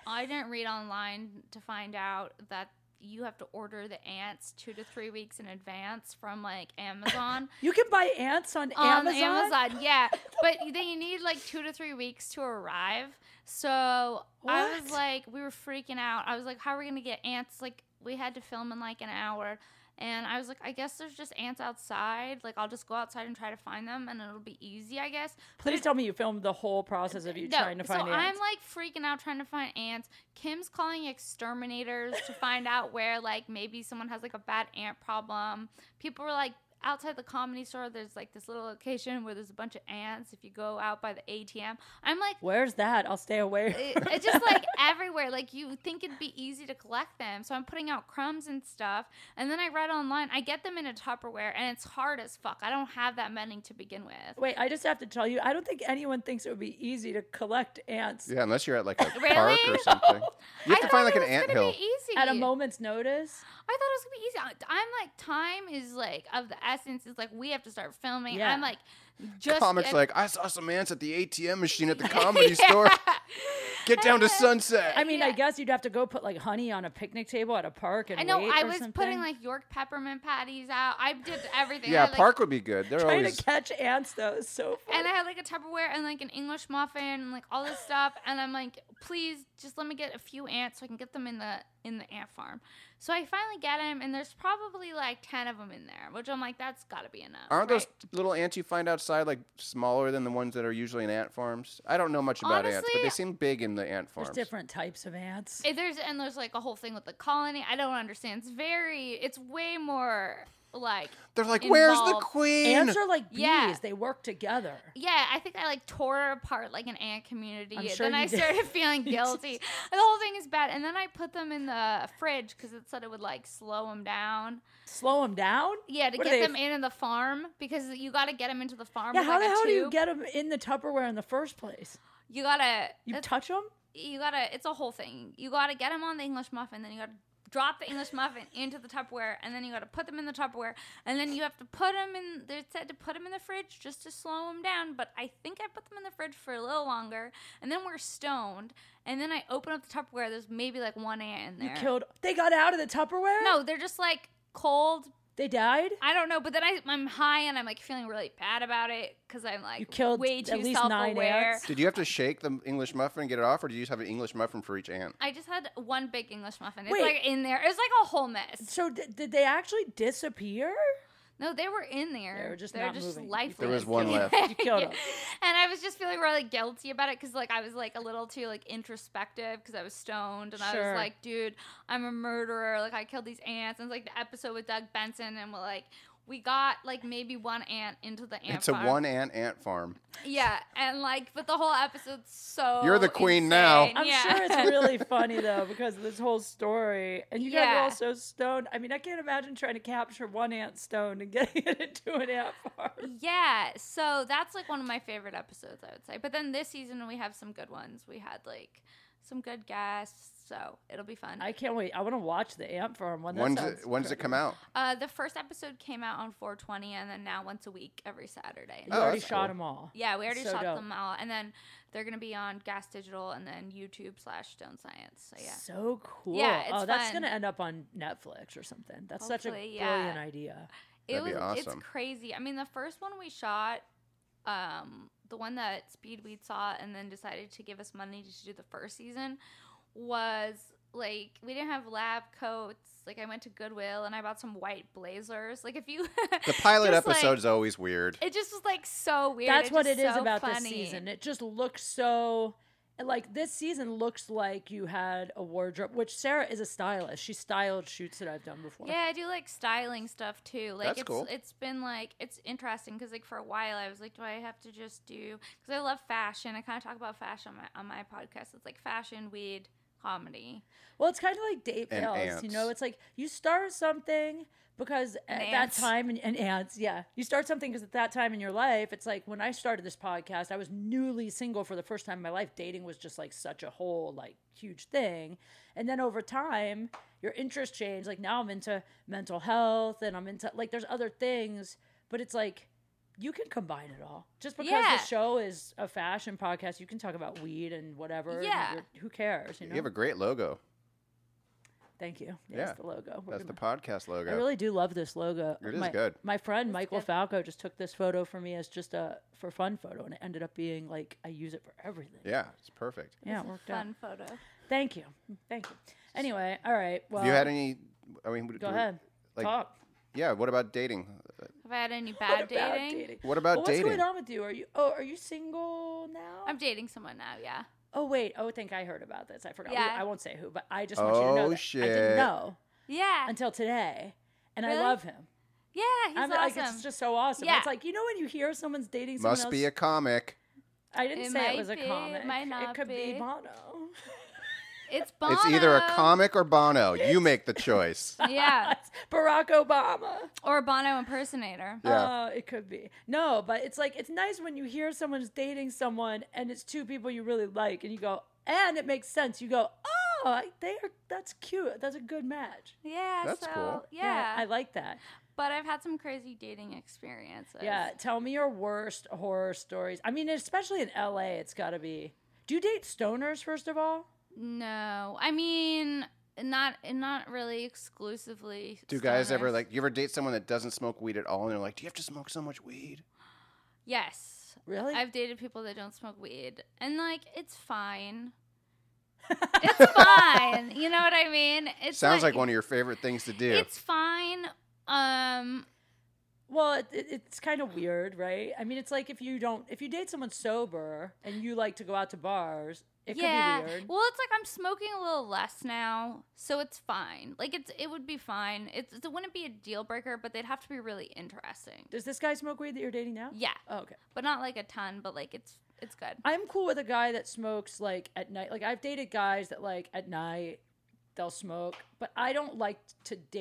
online to find out that you have to order the ants 2 to 3 weeks in advance from Amazon. You can buy ants on Amazon? Yeah, but they need 2 to 3 weeks to arrive. So What? I was we were freaking out. I was like, how are we gonna get ants? We had to film in an hour. And I was like, I guess there's just ants outside. I'll just go outside and try to find them, and it'll be easy, I guess. Please tell me you filmed the whole process of you trying to find ants. So I'm freaking out trying to find ants. Kim's calling exterminators to find out where maybe someone has a bad ant problem. People were outside the Comedy Store, there's this little location where there's a bunch of ants. If you go out by the ATM, I'm where's that? I'll stay away. It's just everywhere. You think it'd be easy to collect them. So I'm putting out crumbs and stuff. And then I read online, I get them in a Tupperware, and it's hard as fuck. I don't have that many to begin with. Wait, I just have to tell you, I don't think anyone thinks it would be easy to collect ants. Yeah, unless you're at a Really? park or something. You have to find an ant hill. Easy. At a moment's notice. I thought it was gonna be easy. I'm time is of the essence. It's we have to start filming. Yeah. I'm just Comics I saw some ants at the ATM machine at the Comedy Store. Get down to Sunset. I mean, I guess you'd have to go put honey on a picnic table at a park and I know. wait I or was something. putting York peppermint patties out. I did everything. Yeah, I had, park would be good. They're trying always to catch ants though is so fun. And I had a Tupperware and an English muffin and all this stuff. And I'm please just let me get a few ants so I can get them in the ant farm. So I finally get them, and there's probably 10 of them in there, which I'm that's got to be enough. Aren't those little ants you find outside smaller than the ones that are usually in ant farms? I don't know much about ants, but they seem big in the ant farms. There's different types of ants. There's a whole thing with the colony. I don't understand. It's way more they're involved. Where's the queen? Ants are like bees. Yeah. They work together. Yeah, I think I tore apart an ant community. I'm sure Then I you did. started feeling guilty. The whole thing is bad. And then I put them in the fridge because it said it would slow them down. Slow them down? Yeah, to get them in the farm because you got to get them into the farm. Yeah, with how the hell tube. do you get them in the Tupperware in the first place? You gotta. You touch them? You gotta. It's a whole thing. You gotta get them on the English muffin, then you gotta drop the English muffin into the Tupperware, and then you got to put them in the Tupperware, and then you have to put them in. They're said to put them in the fridge just to slow them down, but I think I put them in the fridge for a little longer, and then we're stoned, and then I open up the Tupperware. There's maybe like one ant in there. They got out of the Tupperware? No, they're just like cold. They died? I don't know, but then I'm high and I'm like feeling really bad about it because I'm like you killed way too at least 9 self-aware. ants? Did you have to shake the English muffin and get it off, or did you just have an English muffin for each ant? I just had one big English muffin. It's Wait. like in there. It's like a whole mess. So did they actually disappear? No, they were in there. They were just not moving. lifeless. There was one left. You killed them. And I was just feeling really guilty about it because like I was like a little too like introspective because I was stoned and I Sure. was like, dude, I'm a murderer. Like I killed these ants. And it's like the episode with Doug Benson and we're like. We got like maybe one ant into the ant It's farm. a one ant farm. Yeah, and like, but the whole episode's so. You're the queen insane. now. I'm Yeah. sure it's really funny though because of this whole story, and you guys are Yeah. all so stoned. I mean, I can't imagine trying to capture one ant stoned and getting it into an ant farm. Yeah, so that's like one of my favorite episodes, I would say. But then this season we have some good ones. We had like some good guests, so it'll be fun. I can't wait. I want to watch the ant farm one. When does it come out? The first episode came out on 4/20, and then now once a week every Saturday. You already that's shot cool. them all. Yeah, we already So shot dope. them all, and then they're gonna be on Gas Digital and then YouTube/Stone Science. So yeah. So cool. Yeah, it's that's fun. gonna end up on Netflix or something. That's such a Hopefully, yeah. brilliant idea. That'd be awesome. It's crazy. I mean, the first one we shot, the one that Speedweed saw and then decided to give us money to do the first season was like we didn't have lab coats. Like I went to Goodwill and I bought some white blazers. Like if you The pilot just, like, episode's always weird. it just was like so weird. That's It's what just it is so about funny. this season. It just looks so. Like this season looks like you had a wardrobe, which Sarah is a stylist. She styled shoots that I've done before. Yeah, I do like styling stuff too. Like That's cool. It's been like it's interesting because like for a while I was like, do I have to just do? Because I love fashion. I kind of talk about fashion on my podcast. It's like fashion, weed, comedy. Well, it's kind of like date And fails. ants. You know, it's like you start something because at that ants. time, and ants, yeah. You start something because at that time in your life, it's like when I started this podcast, I was newly single for the first time in my life. Dating was just like such a whole, like, huge thing. And then over time, your interests change. Like now I'm into mental health and I'm into, like, there's other things, but it's like, you can combine it all. Just because Yeah. the show is a fashion podcast, you can talk about weed and whatever. and Yeah. who cares? You know. You have a great logo. Thank you. Yeah. That's the logo. That's the podcast logo. I really do love this logo. It is good. My friend Michael good. Falco just took this photo for me as just a for fun photo, and it ended up being like I use it for everything. Yeah, it's perfect. Yeah, It's it a worked out. fun photo. Thank you. Anyway, all right. Well, Have you had any? I mean, go ahead. like- Talk. Yeah. What about dating? Have I had any What bad about dating? What about Well, dating? What's going on with you? Are you single now? I'm dating someone now. Yeah. Oh wait. Oh, I think I heard about this. I forgot. Yeah. I won't say who, but I just want you to know Oh, that I shit. didn't know Yeah. until today, and Really? I love him. Yeah. He's Like, awesome. it's just so awesome. Yeah. It's like, you know, when you hear someone's dating someone Must else. be a comic. I didn't It say it might was a be, it comic. might not it could be be. Bono. It's Bono. It's either a comic or Bono. You make the choice. Yeah. It's Barack Obama. Or a Bono impersonator. Yeah. It could be. No, but it's like, it's nice when you hear someone's dating someone and it's two people you really like and you go, and it makes sense. You go, oh, that's cute. That's a good match. Yeah. That's so, cool. Yeah. I like that. But I've had some crazy dating experiences. Yeah. Tell me your worst horror stories. I mean, especially in LA, it's got to be. Do you date stoners, first of all? No. I mean, not really exclusively. Do guys ever stoners. you ever date someone that doesn't smoke weed at all, and they're like, "Do you have to smoke so much weed?" Yes. Really? I've dated people that don't smoke weed. And like it's fine. It's fine. You know what I mean? It Sounds like one of your favorite things to do. It's fine. Well, it's kind of weird, right? I mean, it's like if you date someone sober and you like to go out to bars, it could be weird. Well, it's like I'm smoking a little less now, so it's fine. Like it would be fine. It wouldn't be a deal breaker, but they'd have to be really interesting. Does this guy smoke weed that you're dating now? Yeah, Oh, okay. but not like a ton. But like it's good. I'm cool with a guy that smokes like at night. Like I've dated guys that like at night they'll smoke, but I don't like to date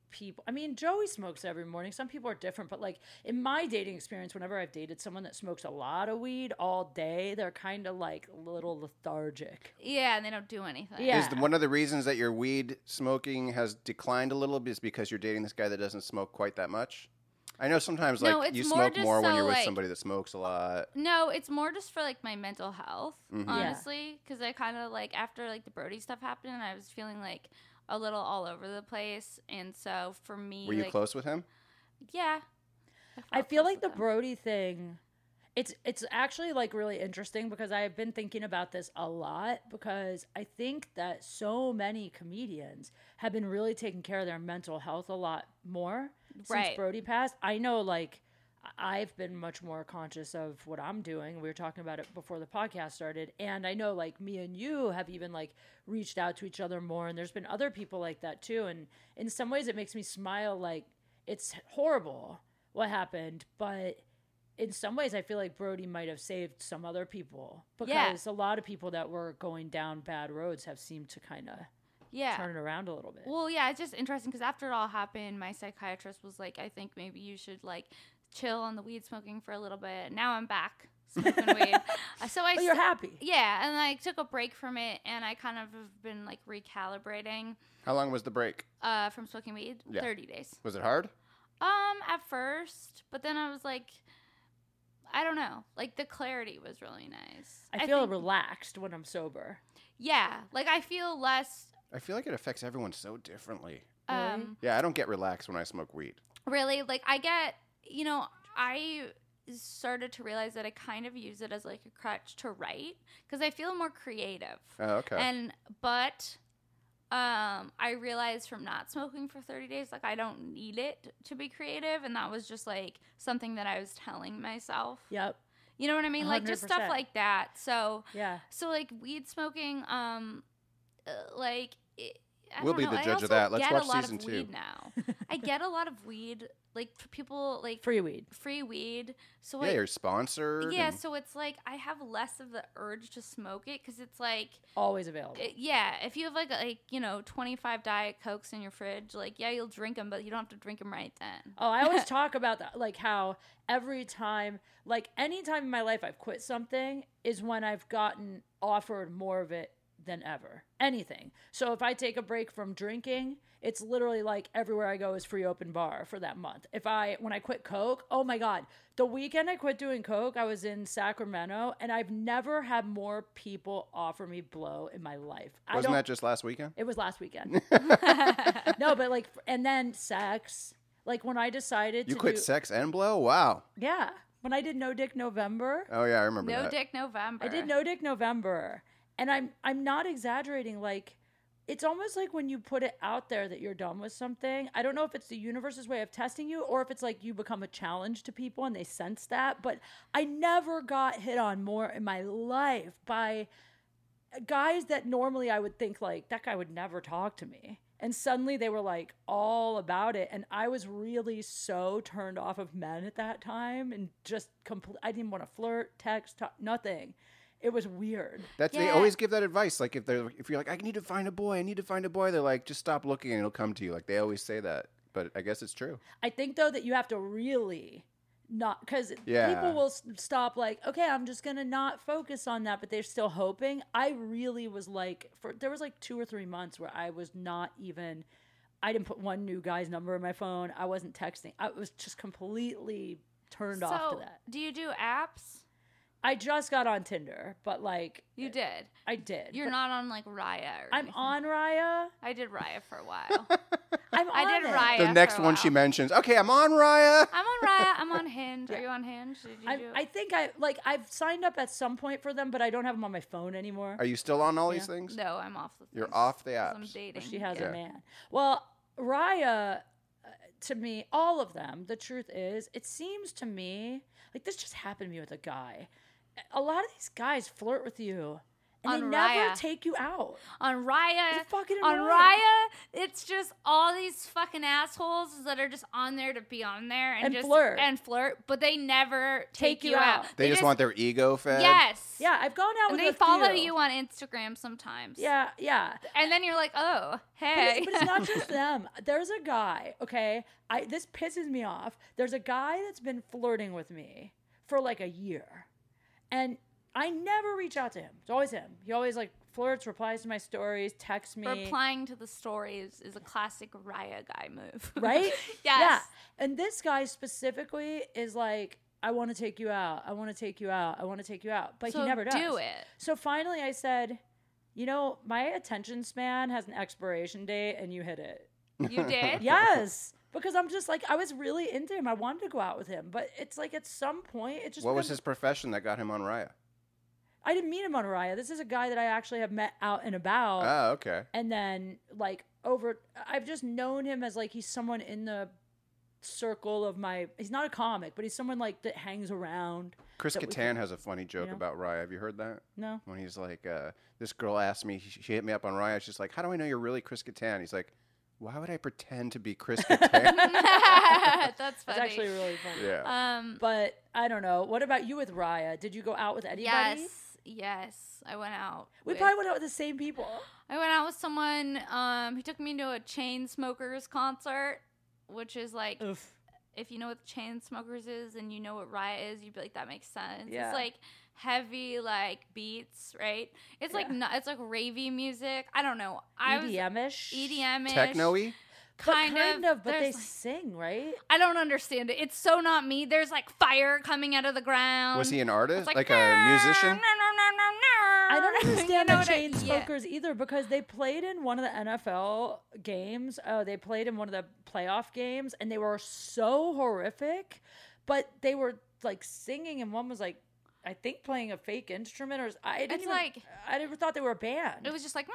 people. I mean, Joey smokes every morning. Some people are different, but like in my dating experience, whenever I've dated someone that smokes a lot of weed all day, they're kind of like a little lethargic. Yeah, and they don't do anything. Yeah. One of the reasons that your weed smoking has declined a little bit is because you're dating this guy that doesn't smoke quite that much? I know sometimes No, like it's you more smoke more when so, you're with like- somebody that smokes a lot. No, it's more just for like my mental health, Mhm. honestly, because I kind of like after like the Brody stuff happened, I was feeling like a little all over the place, and so for me, Were you like, close with him? Yeah, I felt feel close like the with him. Brody thing, it's actually like really interesting because I've been thinking about this a lot because I think that so many comedians have been really taking care of their mental health a lot more since Right. Brody passed. I know like I've been much more conscious of what I'm doing. We were talking about it before the podcast started. And I know like me and you have even like reached out to each other more. And there's been other people like that too. And in some ways it makes me smile. Like it's horrible what happened, but in some ways I feel like Brody might have saved some other people because a lot of people that were going down bad roads have seemed to kind of Yeah. turn it around a little bit. Well, yeah, it's just interesting because after it all happened, my psychiatrist was like, I think maybe you should like chill on the weed smoking for a little bit. Now I'm back smoking weed. So But you're happy. Yeah, and I took a break from it, and I kind of have been like recalibrating How long was the break? from smoking weed. Yeah. 30 days. Was it hard? At first, but then I was like, I don't know. Like the clarity was really nice. I feel think- relaxed when I'm sober. Yeah, like I feel less. I feel like it affects everyone so differently. Really? Yeah, I don't get relaxed when I smoke weed. Really, like I get, I started to realize that I kind of use it as like a crutch to write because I feel more creative. Oh, okay. But I realized from not smoking for 30 days, like I don't need it to be creative, and that was just like something that I was telling myself. Yep. You know what I mean? Like just stuff 100%. like that. So Yeah. like weed smoking, like. I We'll don't be know. the I judge of also that. Let's get watch a lot season of 2. weed now. I get a lot of weed, like people like Free weed. free weed. So Yeah, you're sponsored. yeah, and- so it's like I have less of the urge to smoke it because it's like, Always available. if you have like 25 Diet Cokes in your fridge, like yeah, you'll drink them, but you don't have to drink them right then. Oh, I always talk about that, like how every time, like any time in my life I've quit something is when I've gotten offered more of it than ever. Anything. So if I take a break from drinking, it's literally like everywhere I go is free open bar for that month. When I quit Coke, oh my God, the weekend I quit doing Coke, I was in Sacramento and I've never had more people offer me blow in my life. Wasn't that just last weekend? It was last weekend. No, but like, and then sex. Like when I decided You to quit do, sex and blow? Wow. yeah, when I did No Dick November, Oh, yeah, I remember No that. Dick November. I did No Dick November, and I'm not exaggerating. Like, it's almost like when you put it out there that you're done with something. I don't know if it's the universe's way of testing you, or if it's like you become a challenge to people and they sense that. But I never got hit on more in my life by guys that normally I would think like that guy would never talk to me. And suddenly they were like all about it. And I was really so turned off of men at that time and just I didn't want to flirt, text, talk, nothing. It was weird. They Yeah. always give that advice. Like if you're like, I need to find a boy, they're like, just stop looking and it'll come to you. Like they always say that. But I guess it's true. I think though that you have to really not, because Yeah. people will stop like, okay, I'm just going to not focus on that, but they're still hoping. I really was like, there was like 2 or 3 months where I was not even, I didn't put one new guy's number in my phone. I wasn't texting. I was just completely turned off to that. Do you do apps? I just got on Tinder, but like, You did. I did. You're but not on like Raya or I'm anything. on Raya. I did Raya for a while. I'm I on did it. Raya. The next for a one she while. mentions, okay, I'm on Raya. I'm on Raya. I'm on Hinge. Are you on Hinge? Did you do? I think I've signed up at some point for them, but I don't have them on my phone anymore. Are you still on all these things? No, I'm off the. You're things off the 'cause I'm apps. dating. She has Yeah. a man. Well, Raya, to me, all of them, the truth is, it seems to me, like this just happened to me with a guy. A lot of these guys flirt with you And on they Raya. never take you out. On Raya, It's fucking on annoying. Raya, it's just all these fucking assholes that are just on there to be on there and just flirt. but they never take you out. They just want their ego fed. Yes. Yeah, I've gone out And with they follow few. you on Instagram sometimes. Yeah, yeah. And then you're like, oh, hey. But it's not just them. There's a guy, okay? This pisses me off. There's a guy that's been flirting with me for like a year. And I never reach out to him. It's always him. He always like flirts, replies to my stories, texts me. Replying to the stories is a classic Raya guy move. Right? Yes. Yeah. And this guy specifically is like, I want to take you out. I want to take you out. I want to take you out. But So he never does. do it. So finally I said, you know, my attention span has an expiration date and you hit it. You did? Yes. Because I'm just like, I was really into him. I wanted to go out with him. But it's like at some point, it just. What was his profession that got him on Raya? I didn't meet him on Raya. This is a guy that I actually have met out and about. Oh, okay. And then, like, I've just known him as, like, he's someone in the circle of he's not a comic, but he's someone, like, that hangs around. Chris Kattan has a funny joke about Raya. Have you heard that? No. When he's like, this girl asked me, she hit me up on Raya. She's like, how do I know you're really Chris Kattan? He's like, why would I pretend to be Chris Kattan? That's funny. It's actually really funny. Yeah. But I don't know. What about you with Raya? Did you go out with anybody? Yes. I went out. We probably went out with the same people. I went out with someone. He took me to a Chainsmokers concert, which is like, Oof. if you know what the Chainsmokers is and you know what Raya is, you'd be like, that makes sense. Yeah. It's like heavy, like beats, right? It's like it's like ravey music. I don't know. EDM-ish? EDM-ish. Techno-y? Kind of, but they like, sing, right? I don't understand it. It's so not me. There's like fire coming out of the ground. Was he an artist? It's Like a musician? I don't understand You know the what Chainsmokers either because they played in one of the NFL games. They played in one of the playoff games and they were so horrific, but they were like singing and one was like, I think playing a fake instrument or I never thought they were a band. It was just like.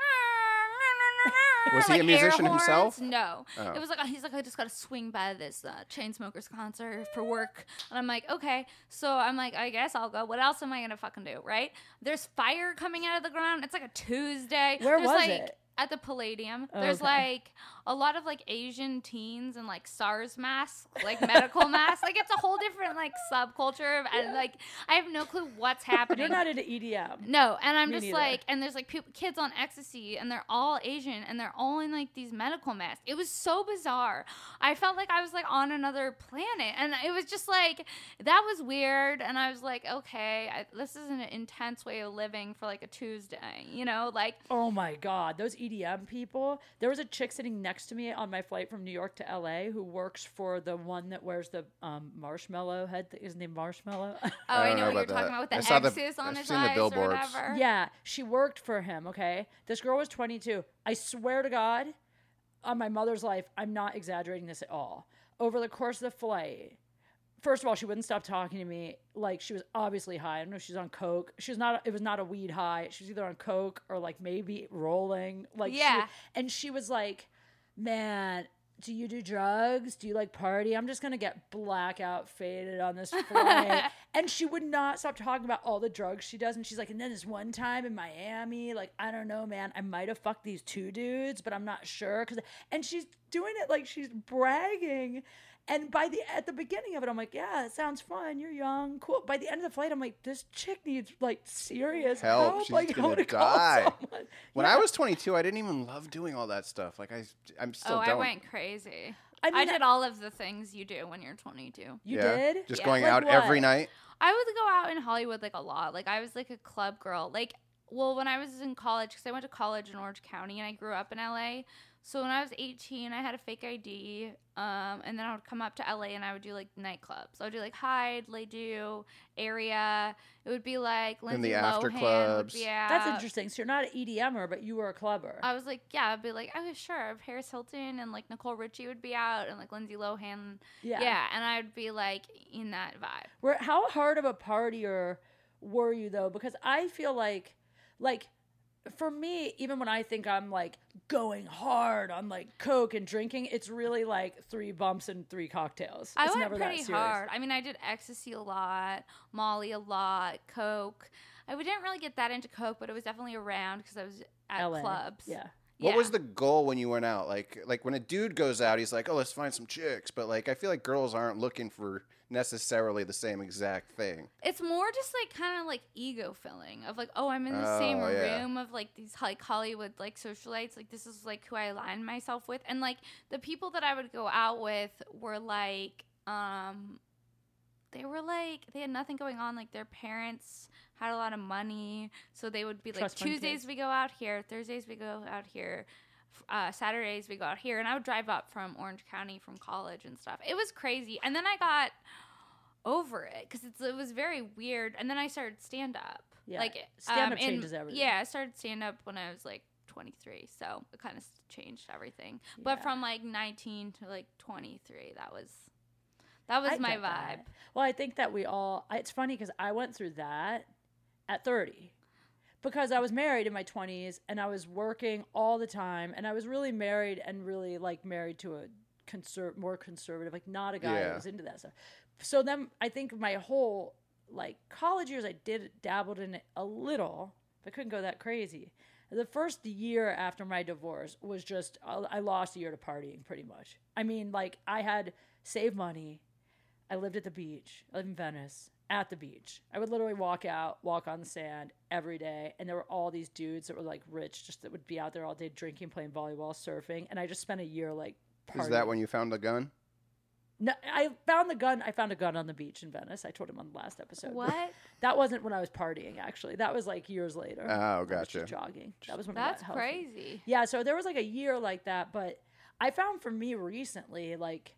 Was he like a musician air horns. himself? No. Oh. It was like, he's like, I just got to swing by this Chainsmokers concert for work. And I'm like, okay. So I'm like, I guess I'll go. What else am I going to fucking do, right? There's fire coming out of the ground. It's like a Tuesday. Where There's was like, it? At the Palladium. Oh, There's okay. like a lot of like Asian teens and like SARS masks, like medical masks. Like it's a whole different like subculture. And like, I have no clue what's happening. You're not into EDM. No, and I'm Me just neither. like, and there's like kids on ecstasy, and they're all Asian, and they're all in like these medical masks. It was so bizarre. I felt like I was like on another planet, and it was just like that was weird. And I was like, okay, this is an intense way of living for like a Tuesday, you know, like. Oh my God, those EDM people. There was a chick sitting next to me on my flight from New York to LA who works for the one that wears the marshmallow head. His name Marshmallow. Oh, I know what you're about talking that. about with the I saw X's on I've his seen eyes the billboards. or whatever. Yeah, she worked for him, okay? This girl was 22. I swear to God, on my mother's life, I'm not exaggerating this at all. Over the course of the flight, first of all, she wouldn't stop talking to me. Like, she was obviously high. I don't know if she's on coke. It was not a weed high. She was either on coke or, like, maybe rolling. Like, Yeah. and she was like, man, do you do drugs? Do you like party? I'm just going to get blackout faded on this flight. And she would not stop talking about all the drugs she does. And she's like, and then this one time in Miami, like, I don't know, man, I might have fucked these two dudes, but I'm not sure. And she's doing it like she's bragging. And at the beginning of it, I'm like, yeah, it sounds fun. You're young, cool. By the end of the flight, I'm like, this chick needs like serious help. She's like, gonna to call die. someone. When Yeah. I was 22, I didn't even love doing all that stuff. Like I'm still Oh, don't. I went crazy. I mean, I did all of the things you do when you're 22. You Yeah? did? Just Yeah. going Like out what? every night. I would go out in Hollywood like a lot. Like I was like a club girl. Like, well, when I was in college, because I went to college in Orange County and I grew up in LA. So when I was 18, I had a fake ID, and then I would come up to LA and I would do like nightclubs. I would do like Hyde, Ladue, area. It would be like Lindsay the Lohan after would clubs. be out. That's interesting. So you're not an EDMer, but you were a clubber. I was like, yeah, I'd be like, oh sure, Paris Hilton and like Nicole Richie would be out, and like Lindsay Lohan. Yeah, and I'd be like in that vibe. How hard of a partier were you though? Because I feel like for me, even when I think I'm like going hard on like coke and drinking, it's really like 3 bumps and 3 cocktails. I It's went never that pretty serious. hard. I mean, I did ecstasy a lot, Molly a lot, coke. I didn't really get that into Coke, but it was definitely around because I was at LA. clubs. Yeah. What was the goal when you went out? Like when a dude goes out, he's like, oh, let's find some chicks. But like, I feel like girls aren't looking for necessarily the same exact thing. It's more just like kind of like ego filling of like, oh, I'm in the same room of like these like Hollywood like socialites. Like this is like who I align myself with. And like the people that I would go out with were like, they had nothing going on. Like their parents had a lot of money. So they would be like, Tuesdays we go out here. Thursdays we go out here. Saturdays we go out here. And I would drive up from Orange County from college and stuff. It was crazy. And then I got over it because it was very weird. And then I started stand-up. Yeah. Like stand-up changes everything. Yeah, I started stand-up when I was like 23. So it kind of changed everything. Yeah. But from like 19 to like 23, that was my vibe. That. Well, I think that it's funny because I went through that at 30 because I was married in my 20s and I was working all the time and I was really married and really like married to a more conservative, like not a guy that was into that stuff. So then I think my whole like college years, I dabbled in it a little, but couldn't go that crazy. The first year after my divorce was just, I lost a year to partying pretty much. I mean, like I had saved money. I lived at the beach. I lived in Venice, at the beach. I would literally walk on the sand every day, and there were all these dudes that were like rich, just that would be out there all day drinking, playing volleyball, surfing, and I just spent a year like partying. Is that when you found the gun? No, I found the gun. I found a gun on the beach in Venice. I told him on the last episode. What? That wasn't when I was partying, actually. That was like years later. Oh, gotcha. I was just jogging. That was when That's I got healthy. crazy. Yeah, so there was like a year like that, but I found for me recently, like,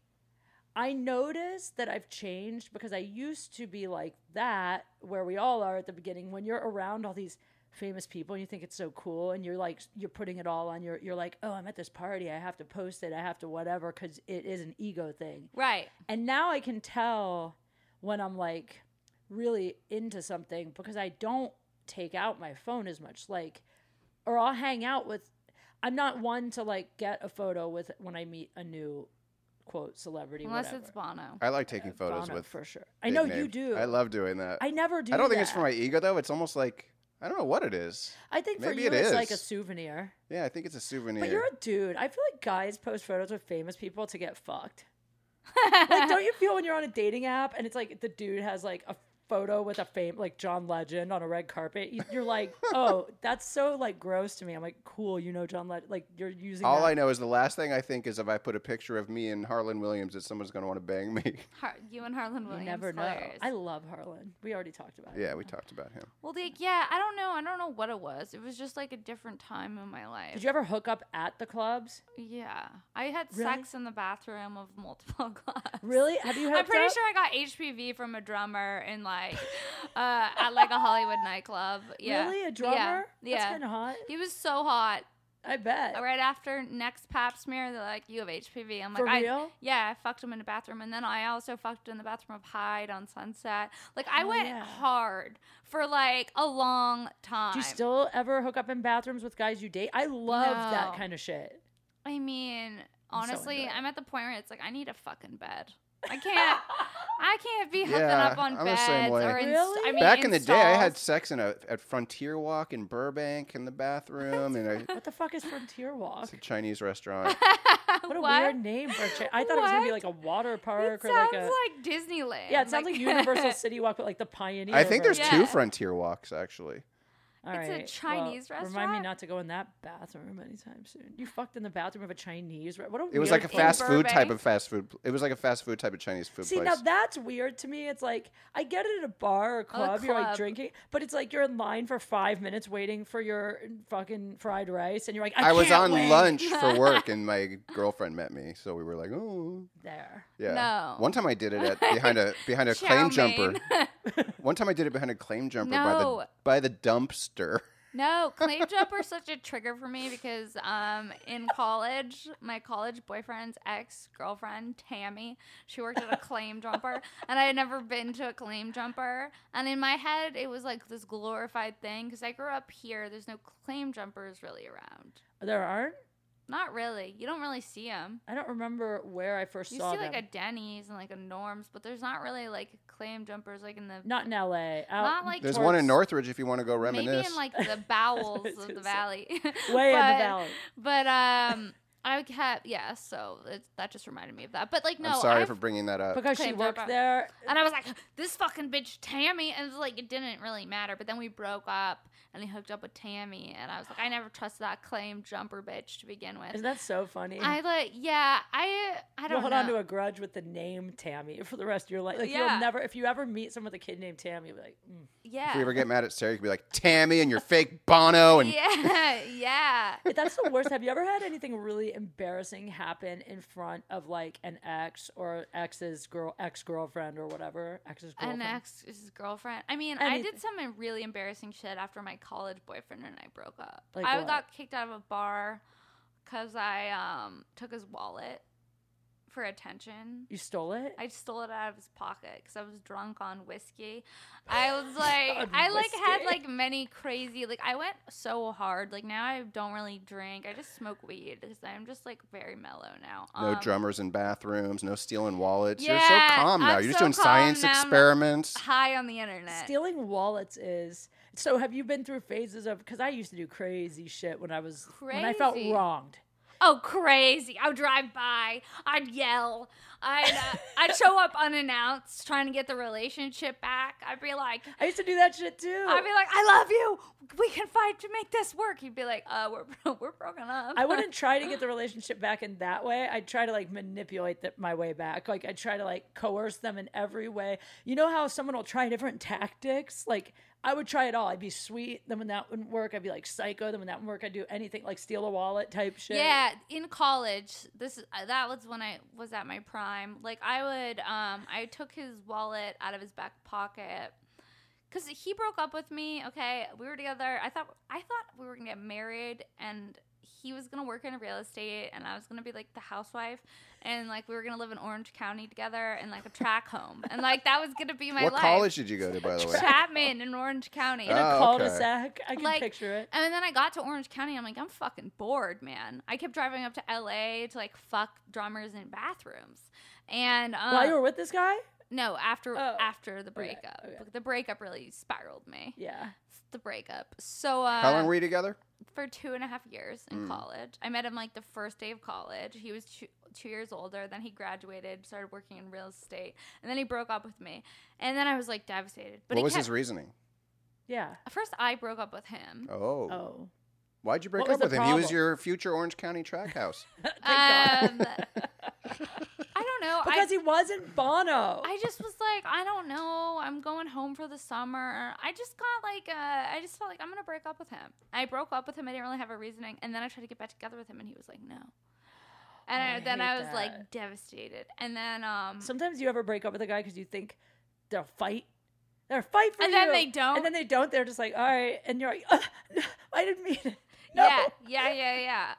I noticed that I've changed because I used to be like that, where we all are at the beginning, when you're around all these famous people and you think it's so cool and you're like, you're putting it all on you're like, oh, I'm at this party, I have to post it, I have to whatever, because it is an ego thing. Right. And now I can tell when I'm like really into something because I don't take out my phone as much, like, or I'll hang out with, I'm not one to like get a photo with when I meet a new quote celebrity, unless whatever. It's Bono. I like taking photos Bono, with for sure. I know names. You do. I love doing that. I never do. I don't think it's for my ego though. It's almost like I don't know what it is. I think Maybe for you it it's is. like a souvenir. Yeah, I think it's a souvenir. But you're a dude. I feel like guys post photos with famous people to get fucked. Like, don't you feel when you're on a dating app and it's like the dude has like a photo with like John Legend on a red carpet, you're like, oh, that's so like gross to me. I'm like, cool, John Legend, like you're using all that. I know is the last thing I think is if I put a picture of me and Harlan Williams that someone's going to want to bang me. You and Harlan Williams. You never know. Hilarious. I love Harlan. We already talked about it. Yeah, we talked about him. Well, I don't know what it was. It was just like a different time in my life. Did you ever hook up at the clubs? Yeah, I had Really? sex in the bathroom of multiple clubs. Really? Have you hooked I'm pretty up? sure I got HPV from a drummer in like at like a Hollywood nightclub. Yeah. Really? A drummer? Yeah. That's kind of hot. He was so hot. I bet. Right after next pap smear, they're like, you have HPV. I'm like, For real? Yeah, I fucked him in the bathroom. And then I also fucked in the bathroom of Hyde on Sunset. Like, I went hard for like a long time. Do you still ever hook up in bathrooms with guys you date? I love that No. kind of shit. I mean, I'm so honestly, into it. I'm at the point where it's like, I need a fucking bed. I can't be hooking Yeah, up on I'm the beds same way. or Really? I mean, Back in the day, I had installs. sex at Frontier Walk in Burbank in the bathroom, and What the fuck is Frontier Walk? it's a Chinese restaurant. What a weird name for I thought it was going to be like a water park It or like sounds a... like Disneyland. Yeah, it sounds like Universal City Walk, but like the Pioneer. I think there's version. two Frontier Walks actually. All It's a right. Chinese Remind me restaurant? not to go in that bathroom anytime soon. You fucked in the bathroom of a Chinese restaurant. What a It was weird like a place. fast food type Burbank? of fast food. It was like a fast food type of Chinese food See, place. now that's weird to me. It's like, I get it at a bar or a club, you're like club. drinking, but it's like you're in line for 5 minutes waiting for your fucking fried rice, and you're like, I was can't on wait. lunch for work, and my girlfriend met me, so we were like, oh, There. yeah. No. One time I did it behind a Chow claim mein. jumper. One time I did it behind a claim jumper No. by the dumpster. No, claim jumper such a trigger for me because in college, my college boyfriend's ex-girlfriend, Tammy, she worked at a claim jumper, and I had never been to a claim jumper. And in my head, it was like this glorified thing because I grew up here. There's no claim jumpers really around. There aren't? Not really. You don't really see them. I don't remember where I first You saw see them. like a Denny's and like a Norm's, but there's not really like clam jumpers like in the. Not in L.A. Not like There's one in Northridge if you want to go reminisce. maybe in like the bowels was of the gonna valley. Way in the valley. But I kept so that just reminded me of that. But like no, I'm sorry for bringing that up. Because she Claimed worked up- there. And I was like, this fucking bitch Tammy, and it's like it didn't really matter. But then we broke up, and he hooked up with Tammy, and I was like, I never trusted that claim jumper bitch to begin with. Isn't that so funny? I don't You'll hold know. on to a grudge with the name Tammy for the rest of your life. Like Yeah. you'll never, if you ever meet someone with a kid named Tammy, you'll be like, Yeah. If we ever get mad at Sarah, you could be like, Tammy and your fake Bono. And yeah. That's the worst. Have you ever had anything really embarrassing happen in front of like an ex or ex-girlfriend or whatever? Ex's girlfriend. An ex girlfriend. I mean, I Anything. did some really embarrassing shit after my college boyfriend and I broke up. Like I what? got kicked out of a bar because I took his wallet for attention. You stole it? I stole it out of his pocket because I was drunk on whiskey. I was like, On I like had whiskey? like many crazy, like I went so hard. Like now I don't really drink. I just smoke weed because I'm just like very mellow now. no drummers in bathrooms, no stealing wallets. Yeah, You're so calm now. I'm You're just so doing calm science now. I'm experiments. High on the internet. Stealing wallets is. So have you been through phases of, because I used to do crazy shit when I felt Crazy. wronged. Oh, crazy. I would drive by. I'd yell. I'd show up unannounced trying to get the relationship back. I'd be like, I used to do that shit too. I love you. We can fight to make this work. He'd be like, we're broken up. I wouldn't try to get the relationship back in that way. I'd try to like manipulate my way back. Like I'd try to like coerce them in every way. You know how someone will try different tactics? Like I would try it all. I'd be sweet. Then when that wouldn't work, I'd be like psycho. Then when that wouldn't work, I'd do anything like steal a wallet type shit. Yeah, in college, that was when I was at my prime. Like I took his wallet out of his back pocket. Because he broke up with me, okay? We were together. I thought we were going to get married, and he was going to work in real estate, and I was going to be, like, the housewife. And, like, we were going to live in Orange County together in, like, a track home. And, like, that was going to be my life. What college did you go to, by the way? Chapman in Orange County. In a Oh, cul-de-sac. I can Like, picture it. And then I got to Orange County. I'm like, I'm fucking bored, man. I kept driving up to LA to, like, fuck drummers in bathrooms. And While you were with this guy? no, after the Okay, breakup. okay. The breakup really spiraled me. Yeah. The breakup. So How long were you together? for 2.5 years in college. I met him like the first day of college. He was 2 years older. Then he graduated, started working in real estate, and then he broke up with me. And then I was like devastated. But What was his reasoning? Yeah. First, I broke up with him. Oh. Oh. Why'd you break What was up with the him? He was problem? your future Orange County track house. I don't know. Because he wasn't Bono. I just was like, I don't know. I'm going home for the summer. I just got like, I just felt like I'm gonna break up with him. I broke up with him. I didn't really have a reasoning, and then I tried to get back together with him, and he was like, no. And then hate I was that. like devastated. And then Sometimes you ever break up with a guy because you think they'll fight. They'll fight for And you. then they don't. And then they don't. They're just like, all right. And you're like, no, I didn't mean it. No. yeah.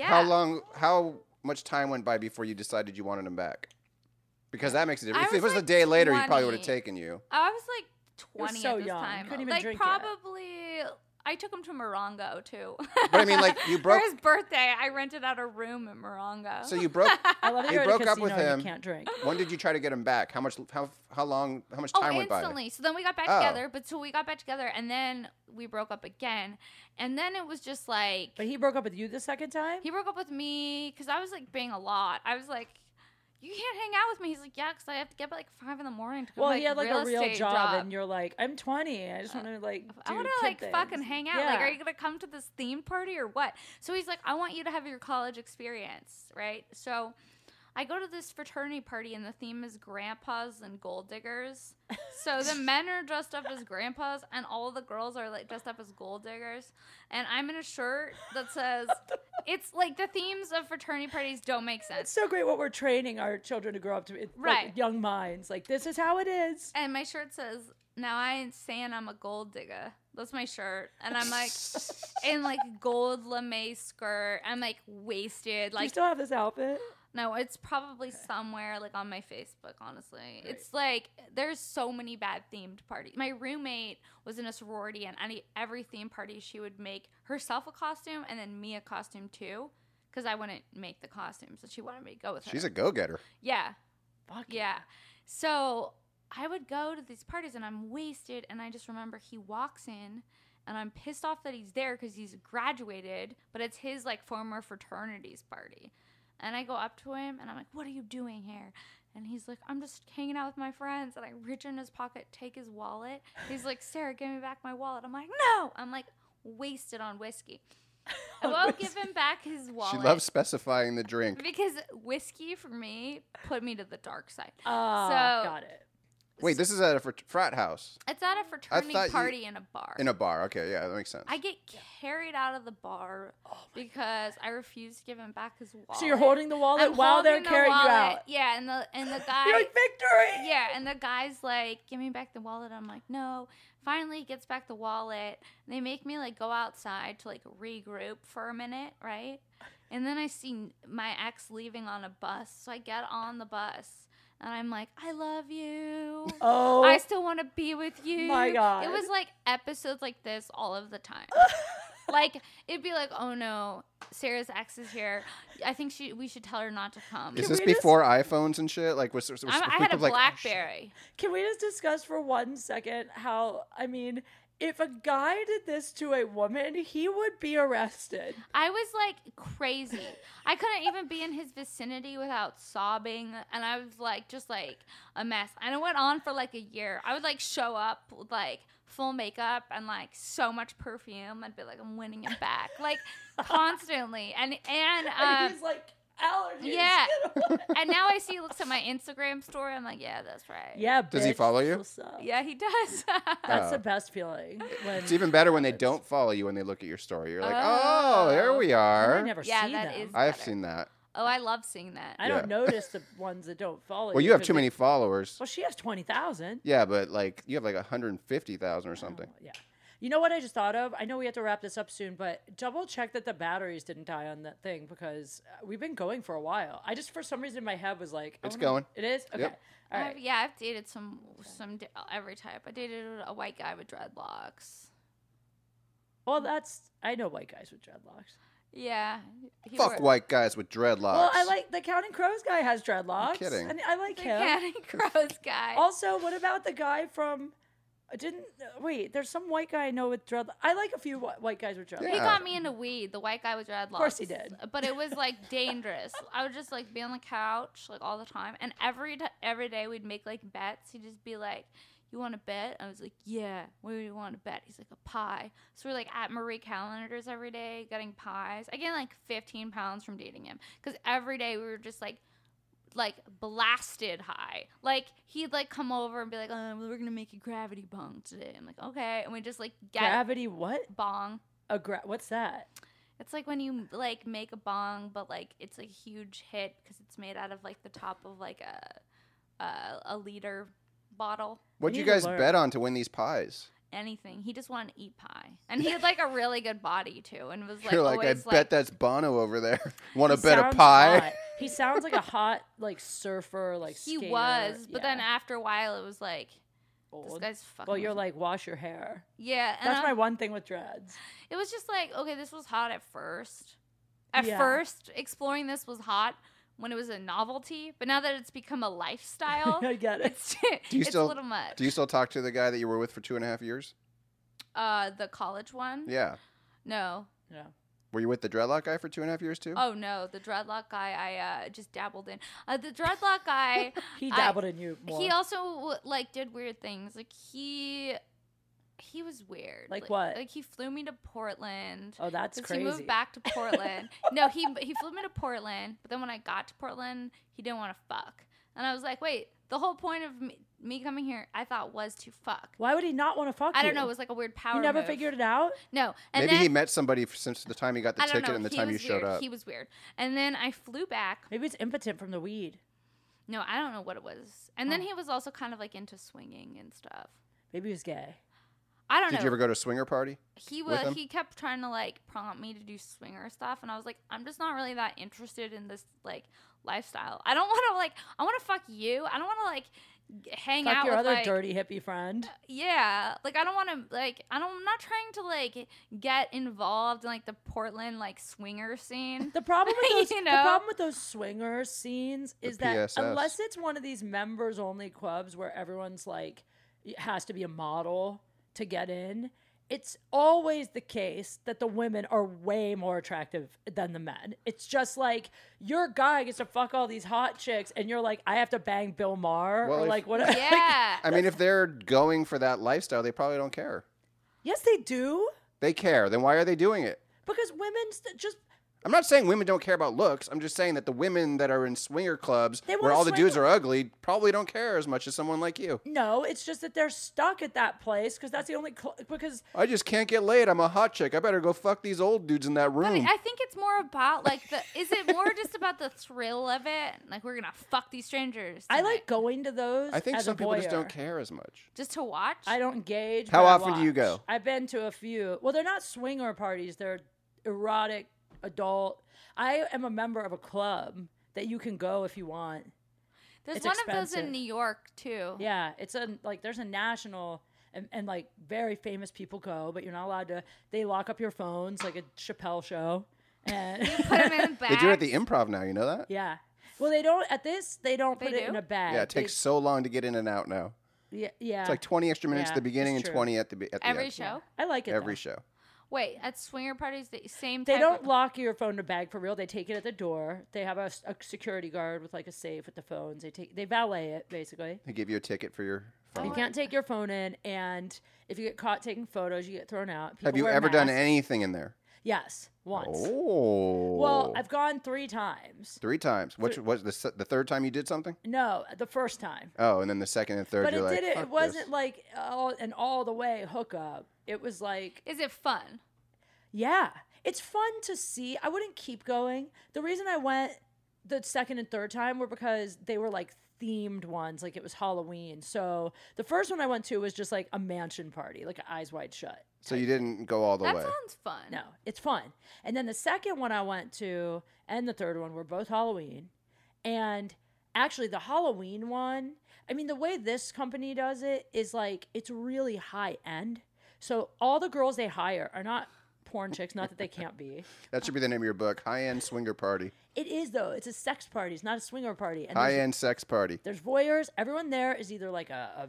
How much time went by before you decided you wanted him back? Because that makes a difference. I If it was was a like day later, he probably 20. would have taken you. I was like was 20 so at this young. time. Couldn't even Like drink yet. probably, I took him to Morongo too. But I mean, like, you broke. For his birthday, I rented out a room at Morongo. So you broke. I love that You you're broke at a up with casino and him. you can't drink. When did you try to get him back? How much time went by? Instantly. So then we got back Oh. together. But so we got back together, and then we broke up again. And then it was just like But he broke up with you the second time? he broke up with me because I was like being a lot. I was like, you can't hang out with me. He's like, yeah, because I have to get up at like 5 a.m. to go Well, to he had like a real estate job, and you're like, I'm 20. I just want to like do I want to kid like things. fucking hang out. Yeah. Like, are you gonna come to this theme party or what? So he's like, I want you to have your college experience, right? So I go to this fraternity party, and the theme is grandpas and gold diggers. So the men are dressed up as grandpas, and all the girls are like dressed up as gold diggers. And I'm in a shirt that says, it's like the themes of fraternity parties don't make It's sense. so great what we're training our children to grow up to. It's Right. Like young minds. Like, this is how it is. And my shirt says, now I ain't saying I'm a gold digger. That's my shirt. And I'm like, in like gold lame skirt. I'm like wasted. Do you Like, still have this outfit? no, it's probably somewhere like on my Facebook, honestly. It's like, there's so many bad themed parties. My roommate was in a sorority, and every theme party she would make herself a costume and then me a costume too. because I wouldn't make the costumes, so she wanted me to go with her. She's a go-getter. Yeah. Fuck Yeah. So I would go to these parties and I'm wasted, and I just remember he walks in and I'm pissed off that he's there because he's graduated, but it's his like former fraternity's party. And I go up to him and I'm like, what are you doing here? And he's like, I'm just hanging out with my friends. And I reach in his pocket, take his wallet. He's like, Sarah, give me back my wallet. I'm like, no. I'm like wasted on whiskey. I won't give him back his wallet. She loves specifying the drink. Because whiskey for me put me to the dark side. Oh, So- got it. Wait, this is at a frat house. It's at a fraternity thought you- party in a bar. In a bar. Okay, yeah, that makes sense. I get carried out of the bar because I refuse to give him back his wallet. So you're holding the wallet I'm while they're holding the carrying you wallet. out. Yeah, and the guy. You're like, victory! Yeah, and the guy's like, give me back the wallet. I'm like, no. Finally, he gets back the wallet. They make me like go outside to like regroup for a minute, right? And then I see my ex leaving on a bus, so I get on the bus. And I'm like, I love you. Oh, I still want to be with you. my God. It was like episodes like this all of the time. Like, it'd be like, oh no, Sarah's ex is here. I think we should tell her not to come. Is Can this we just- before iPhones and shit? Like, was I had a people like, oh, shit. BlackBerry. Can we just discuss for 1 second how, I mean, if a guy did this to a woman, he would be arrested. I was like crazy. I couldn't even be in his vicinity without sobbing, and I was like just like a mess. And it went on for like a year. I would like show up with like full makeup and like so much perfume. I'd be like, I'm winning him back, like constantly. And And he's like, allergies. yeah. Get away. and now I see he looks at my Instagram story. I'm like, yeah, that's right. Yeah, Does he bitch, follow you? what's up? Yeah, he does. That's Oh. the best feeling. When It's even better when they don't follow you when they look at your story. You're like, Oh. oh, there we And I are. never Yeah, see that them. is- I've better. seen that. Oh, I love seeing that. I don't Yeah. notice the ones that don't follow Well, you have 'cause too many followers. Well, she has 20,000. Yeah, but like you have like 150,000 or something. Oh, yeah. You know what I just thought of? I know we have to wrap this up soon, but double check that the batteries didn't die on that thing because we've been going for a while. I just, for some reason, in my head was like, It's oh, going. It is? Okay. Yep. All right. Yeah, I've dated some every type. I dated a white guy with dreadlocks. Well, I know white guys with dreadlocks. Yeah. he Fuck wore- white guys with dreadlocks. Well, I like the Counting Crows guy has dreadlocks. kidding. And I like The him. Counting Crows guy. Also, what about the guy from? Wait, there's some white guy I know with dreadlocks. I like a few white guys with dreadlocks. He Yeah. got me into weed, the white guy with dreadlocks. Of course he did. But it was like dangerous. I would just like be on the couch like all the time, and every day we'd make like bets. He'd just be like, "You want to bet?" I was like, "Yeah." What do you want to bet? He's like, "A pie." So we're like at Marie Callender's every day getting pies. I gained like 15 pounds from dating him because every day we were just like blasted high. Like he'd like come over and be like, "Oh, we're gonna make a gravity bong today." I'm like, "Okay," and we just like get Gravity what? bong. What's that? It's like when you like make a bong, but like it's a huge hit because it's made out of like the top of like a liter bottle. What'd I you need to guys learn. bet on to win these pies? Anything. He just wanted to eat pie, and he had like a really good body too, and was like You're like, I always bet that's Bono over there. Want to He bet a sounds pie? hot. He sounds like a hot like surfer, like he skater. was, but then Yeah. after a while it was like this Old. guy's fucking. Well, you're like, wash your hair. yeah, and That's my one thing with dreads. It was just like, okay, this was hot at first. At Yeah. first, exploring this was hot when it was a novelty, but now that it's become a lifestyle, I get it. it's Do you it's still- a little much. Do you still talk to the guy that you were with for 2.5 years? The college one? Yeah. No. Yeah. Were you with the dreadlock guy for 2.5 years too? Oh no, the dreadlock guy I just dabbled in. The dreadlock guy, He dabbled in you more. he also like did weird things. Like he was weird. Like what? Like he flew me to Portland. Oh, that's 'Cause crazy. he moved back to Portland. No, he flew me to Portland, but then when I got to Portland, he didn't want to fuck. And I was like, wait, the whole point of me coming here, I thought, was to fuck. Why would he not want to fuck you? I don't know. It was like a weird power You never move. figured it out? No. And Maybe then, he met somebody since the time he got the I don't ticket know. and the He time you was showed weird. up. He was weird. And then I flew back. Maybe it's impotent from the weed. No, I don't know what it was. And then Oh. he was also kind of like into swinging and stuff. Maybe he was gay. I don't Did know. you ever go to a swinger party? He with him? he kept trying to like prompt me to do swinger stuff, and I was like, I'm just not really that interested in this like lifestyle. I don't want to like I want to fuck you. I don't want to like hang Fuck out your with other like, dirty hippie friend. yeah, like I don't want to like I'm not trying to like get involved in like the Portland like swinger scene. The problem with those, You the know? problem with those swinger scenes is that PSS. unless it's one of these members only clubs where everyone's like it has to be a model to get in, it's always the case that the women are way more attractive than the men. It's just like your guy gets to fuck all these hot chicks, and you're like, I have to bang Bill Maher Well, or if- like what? Yeah. I mean, if they're going for that lifestyle, they probably don't care. Yes, they do, They care. Then why are they doing it? because women just. I'm not saying women don't care about looks. I'm just saying that the women that are in swinger clubs They where wanna all the dudes swing- are ugly probably don't care as much as someone like you. No, it's just that they're stuck at that place because that's the only because I just can't get laid. I'm a hot chick. I better go fuck these old dudes in that room. But I think it's more about like is it more just about the thrill of it? Like we're gonna fuck these strangers. I tonight. like going to those. I think as some a people just voyeur. don't care as much. just to watch. I don't engage. How but I often do you watch. go? I've been to a few. Well, they're not swinger parties. They're erotic adult. I am a member of a club that you can go if you want. There's it's one of those expensive. in New York too. Yeah, it's a like there's a national and like very famous people go, but you're not allowed to. They lock up your phones like a Chappelle show, and Put them in bags. They do it at the Improv now. You know that? yeah. Well, they don't at this. They don't They put it do? in a bag. Yeah, it takes so long to get in and out now. Yeah, yeah. It's like 20 extra minutes at Yeah, the beginning it's and true. 20 at the Every end. show. I like it. Every though. show. Wait, at swinger parties, the same. They type don't of- lock your phone in a bag for real. They take it at the door. They have a security guard with like a safe with the phones. They valet it basically. They give you a ticket for your phone. You can't take your phone in, and if you get caught taking photos, you get thrown out. People Have you wear ever done masks. anything in there? Yes, once. Oh. Well, I've gone 3 times. 3 times. Which was the third time you did something? No, the first time. Oh, and then the second and third, But you're it like, did it. "Fuck It wasn't this." like all the way hookup. It was like, Is it fun? yeah, it's fun to see. I wouldn't keep going. The reason I went the second and third time were because they were like themed ones, like it was Halloween. So the first one I went to was just like a mansion party, like Eyes Wide Shut. So you didn't go all the That way. sounds fun. No, it's fun. And then the second one I went to and the third one were both Halloween. And actually, the Halloween one, I mean, the way this company does it is like it's really high end. So all the girls they hire are not porn chicks, not that they can't be. That should be the name of your book, High End Swinger Party. It is, though. It's a sex party. It's not a swinger party. And there's- High End Sex Party. There's voyeurs. Everyone there is either like a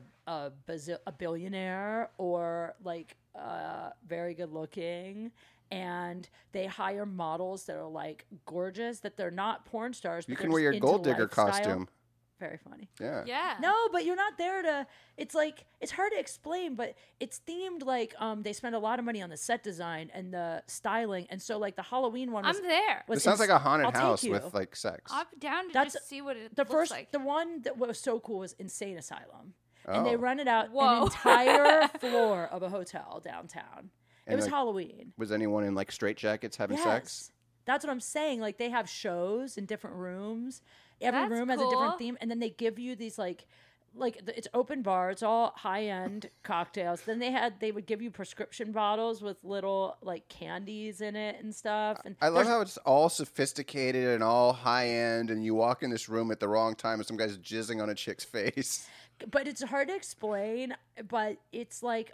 billionaire or like very good looking. And they hire models that are like gorgeous, that they're not porn stars. But You they're can wear just your into gold digger lifestyle. costume. Very funny. Yeah. Yeah. No, but you're not there to. It's like it's hard to explain, but it's themed like they spend a lot of money on the set design and the styling, and so like the Halloween one was. I'm there. was This sounds like a haunted I'll take house you. with like sex. I'm down to That's- just see what it the looks first, like. the one that was so cool was Insane Asylum, and they Oh. rented out an Whoa. entire floor of a hotel downtown. It And, was like, Halloween. Was anyone in like straitjackets having sex? That's what I'm saying. Like they have shows in different rooms. Every That's room has a different cool. theme, and then they give you these it's open bar. It's all high end cocktails. Then they would give you prescription bottles with little like candies in it and stuff. And I love there's- how it's all sophisticated and all high end, and you walk in this room at the wrong time and some guy's jizzing on a chick's face. but it's hard to explain. But it's like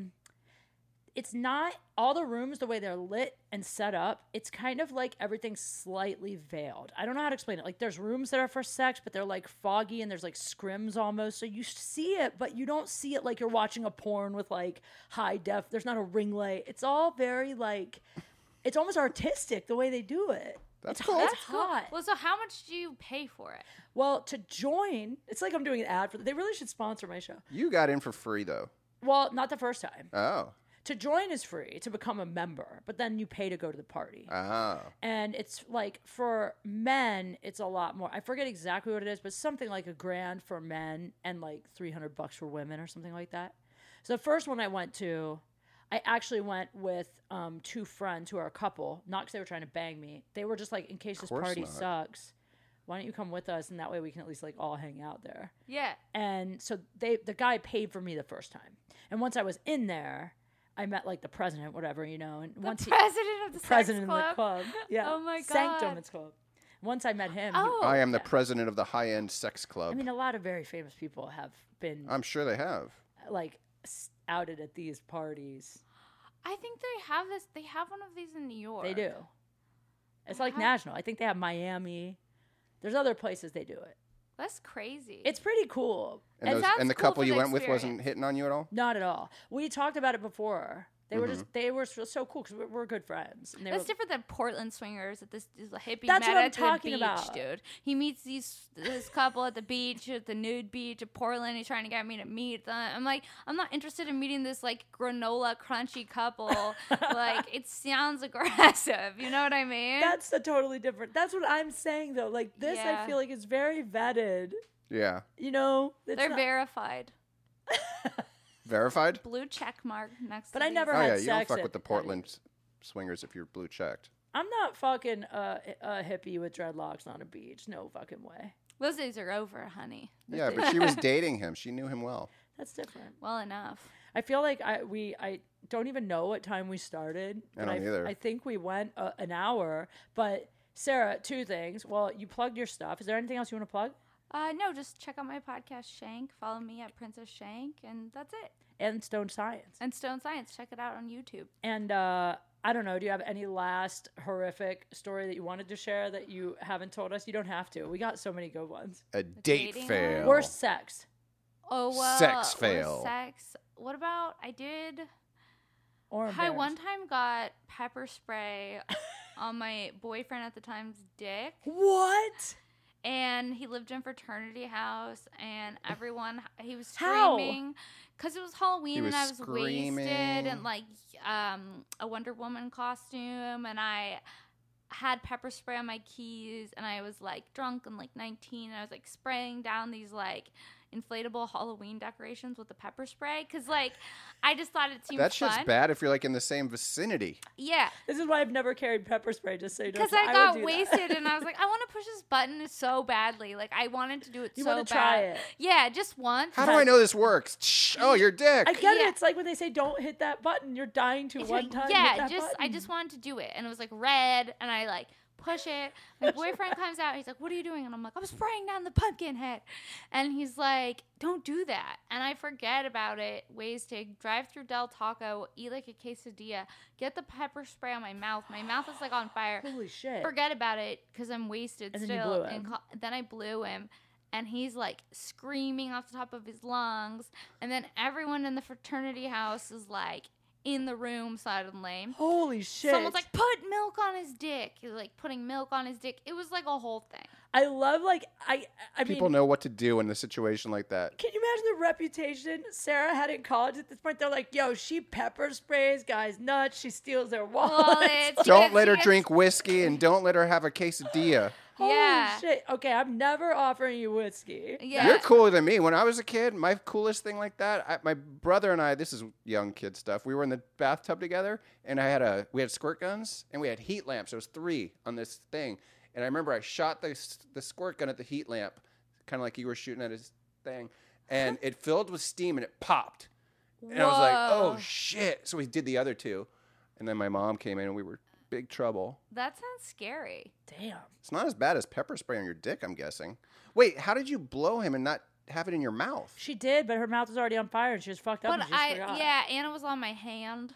it's not all the rooms the way they're lit and set up. It's kind of like everything's slightly veiled. I don't know how to explain it. Like there's rooms that are for sex, but they're like foggy and there's like scrims almost. So you see it, but you don't see it like you're watching a porn with like high def. There's not a ring light. It's all very like, it's almost artistic the way they do it. That's it's cool. It's That's cool. hot. Well, so how much do you pay for it? Well, to join, it's like I'm doing an ad for. They really should sponsor my show. You got in for free though. Well, not the first time. Oh. To join is free, to become a member, but then you pay to go to the party. Oh. And it's like for men, it's a lot more. I forget exactly what it is, but something like $1,000 for men and like $300 for women or something like that. So the first one I went to, I actually went with 2 friends who are a couple, not because they were trying to bang me. They were just like, in case this course party not. sucks, why don't you come with us? And that way we can at least like all hang out there. Yeah. And so the guy paid for me the first time. And once I was in there, I met like the president, whatever, and once President of the president sex of the club. club, yeah, Oh my Sanctum, God. it's called. Once I met him, I am the president of the high-end sex club. I mean, a lot of very famous people have been. I'm sure they have. Like outed at these parties. I think they have this. They have one of these in New York. They do. It's like national. I think they have Miami. There's other places they do it. That's crazy. It's pretty cool. And the cool couple for you the went with experience. wasn't hitting on you at all? Not at all. We talked about it before. They were so cool because we're good friends. And That's different than Portland swingers at this hippie That's met what I'm at the talking beach, about. dude. He meets this couple at the beach, at the nude beach of Portland. He's trying to get me to meet them. I'm like, I'm not interested in meeting this like granola crunchy couple. Like, it sounds aggressive. You know what I mean? That's a totally different. That's what I'm saying though. Like this, Yeah. I feel like is very vetted. Yeah. You know, it's They're not- verified. Verified? Blue check mark next But to I these. never Oh, had yeah. You don't sex fuck at with the that Portland swingers if you're blue checked. I'm not fucking a hippie with dreadlocks on a beach. No fucking way. Those days are over, honey. Yeah, but she was dating him. She knew him well. That's different. Well enough. I feel like I don't even know what time we started. I But don't either. I think we went an hour. But Sarah, two things. Well, you plugged your stuff. Is there anything else you want to plug? No, just check out my podcast, Shank. Follow me at Princess Shank, and that's it. And Stone Science. And Stone Science, check it out on YouTube. And I don't know. Do you have any last horrific story that you wanted to share that you haven't told us? You don't have to. We got so many good ones. A date dating fail. one? Worst sex. Oh, Sex worst fail. Sex. What about I did? Or I one embarrassed. time got pepper spray on my boyfriend at the time's dick, What? and he lived in fraternity house, and everyone he was How? screaming because it was Halloween He was and I was screaming. wasted and like a Wonder Woman costume, and I had pepper spray on my keys, and I was like drunk and like 19, and I was like spraying down these like inflatable Halloween decorations with the pepper spray because like I just thought it seemed That shit's fun. bad if you're like in the same vicinity. Yeah, This is why I've never carried pepper spray, just so you know. because I got wasted and I was like, I want to push this button so badly. Like I wanted to do it You so want bad. to try it. Yeah, just once. How do I know this works? Shh. Oh, your dick. I get it. Yeah. It's like when they say don't hit that button, you're dying to It's one like- time. yeah, hit that I button. just wanted to do it, and it was like red, and I like push it. My boyfriend comes out. He's like, "What are you doing?" And I'm like, "I'm spraying down the pumpkin head." And he's like, "Don't do that." And I forget about it. Wasted. Drive through Del Taco, eat like a quesadilla, get the pepper spray on my mouth. My mouth is like on fire. Holy shit. Forget about it because I'm wasted And then you still. blew him. Then I blew him. And he's like screaming off the top of his lungs. And then everyone in the fraternity house is like in the room suddenly. Holy shit. Someone's like, put milk on his dick. He was like putting milk on his dick. It was like a whole thing. I love like I People mean, know what to do in a situation like that. can you imagine the reputation Sarah had in college at this point? They're like, yo, she pepper sprays guys nuts. She steals their wallets. Wallets. Don't let her Yes. drink whiskey and don't let her have a quesadilla. Holy Yeah. shit. Okay, I'm never offering you whiskey. Yeah. You're cooler than me. When I was a kid, my coolest thing like that, my brother and I, this is young kid stuff. We were in the bathtub together, and we had squirt guns, and we had heat lamps. There was 3 on this thing. And I remember I shot the squirt gun at the heat lamp, kind of like you were shooting at his thing, and it filled with steam, and it popped. And I was like, oh, Whoa. shit. So we did the other 2. And then my mom came in, and we were big trouble. That sounds scary. Damn. It's not as bad as pepper spray on your dick, I'm guessing. Wait, how did you blow him and not have it in your mouth? She did, but her mouth was already on fire and she was fucked up But and she just forgot. yeah, and it was on my hand.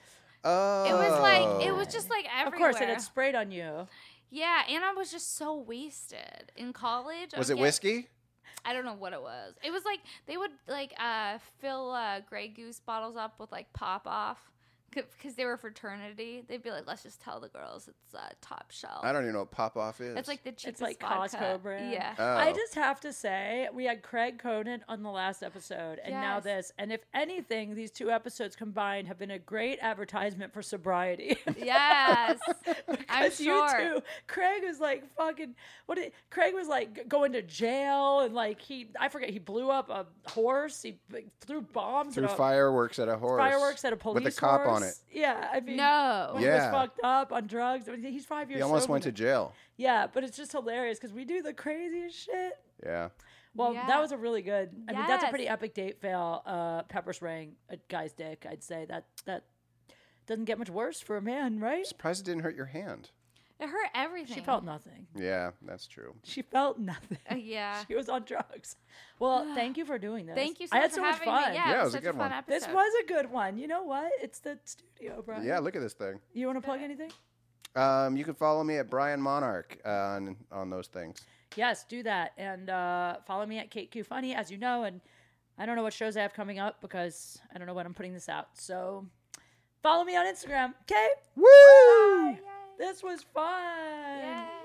Oh. It was just like Of everywhere. course, it had sprayed on you. Yeah, and I was just so wasted in college. Was I it would get- whiskey? I don't know what it was. It was like they would like fill Grey Goose bottles up with like pop off because they were fraternity. They'd be like, let's just tell the girls it's top shelf. I don't even know what pop off is. It's like the cheapest It's like vodka. Costco brand. Yeah. Oh. I just have to say, we had Craig Conan on the last episode, and now Yes. this. And if anything, these 2 episodes combined have been a great advertisement for sobriety. Yes. I'm Because sure. you two, Craig was like fucking. Craig was like going to jail, and like I forget, he blew up a horse. He threw bombs. Threw at a- fireworks at a horse. Fireworks at a police with a cop horse. on it. Yeah, I mean, No. He Yeah. was fucked up on drugs. I mean, he's 5 years. He almost sober went to now. jail. Yeah, but it's just hilarious because we do the craziest shit. Yeah. Well, Yeah. that was a really good. I mean, that's a Yes. pretty epic date fail. Pepper spraying a guy's dick. I'd say that doesn't get much worse for a man, right? Surprised it didn't hurt your hand. It hurt everything. She felt nothing. Yeah, that's true. She felt nothing. Yeah. She was on drugs. Well, thank you for doing this. Thank you so I much had for so much having fun. me. Yeah, it was a such good fun one. episode. This was a good one. You know what? It's the studio, Brian. Yeah, look at this thing. You want to plug anything? You can follow me at Brian Monarch on those things. Yes, do that. And follow me at Kate Q Funny, as you know. And I don't know what shows I have coming up because I don't know when I'm putting this out. So follow me on Instagram. Okay? Woo! This was fun. Yay.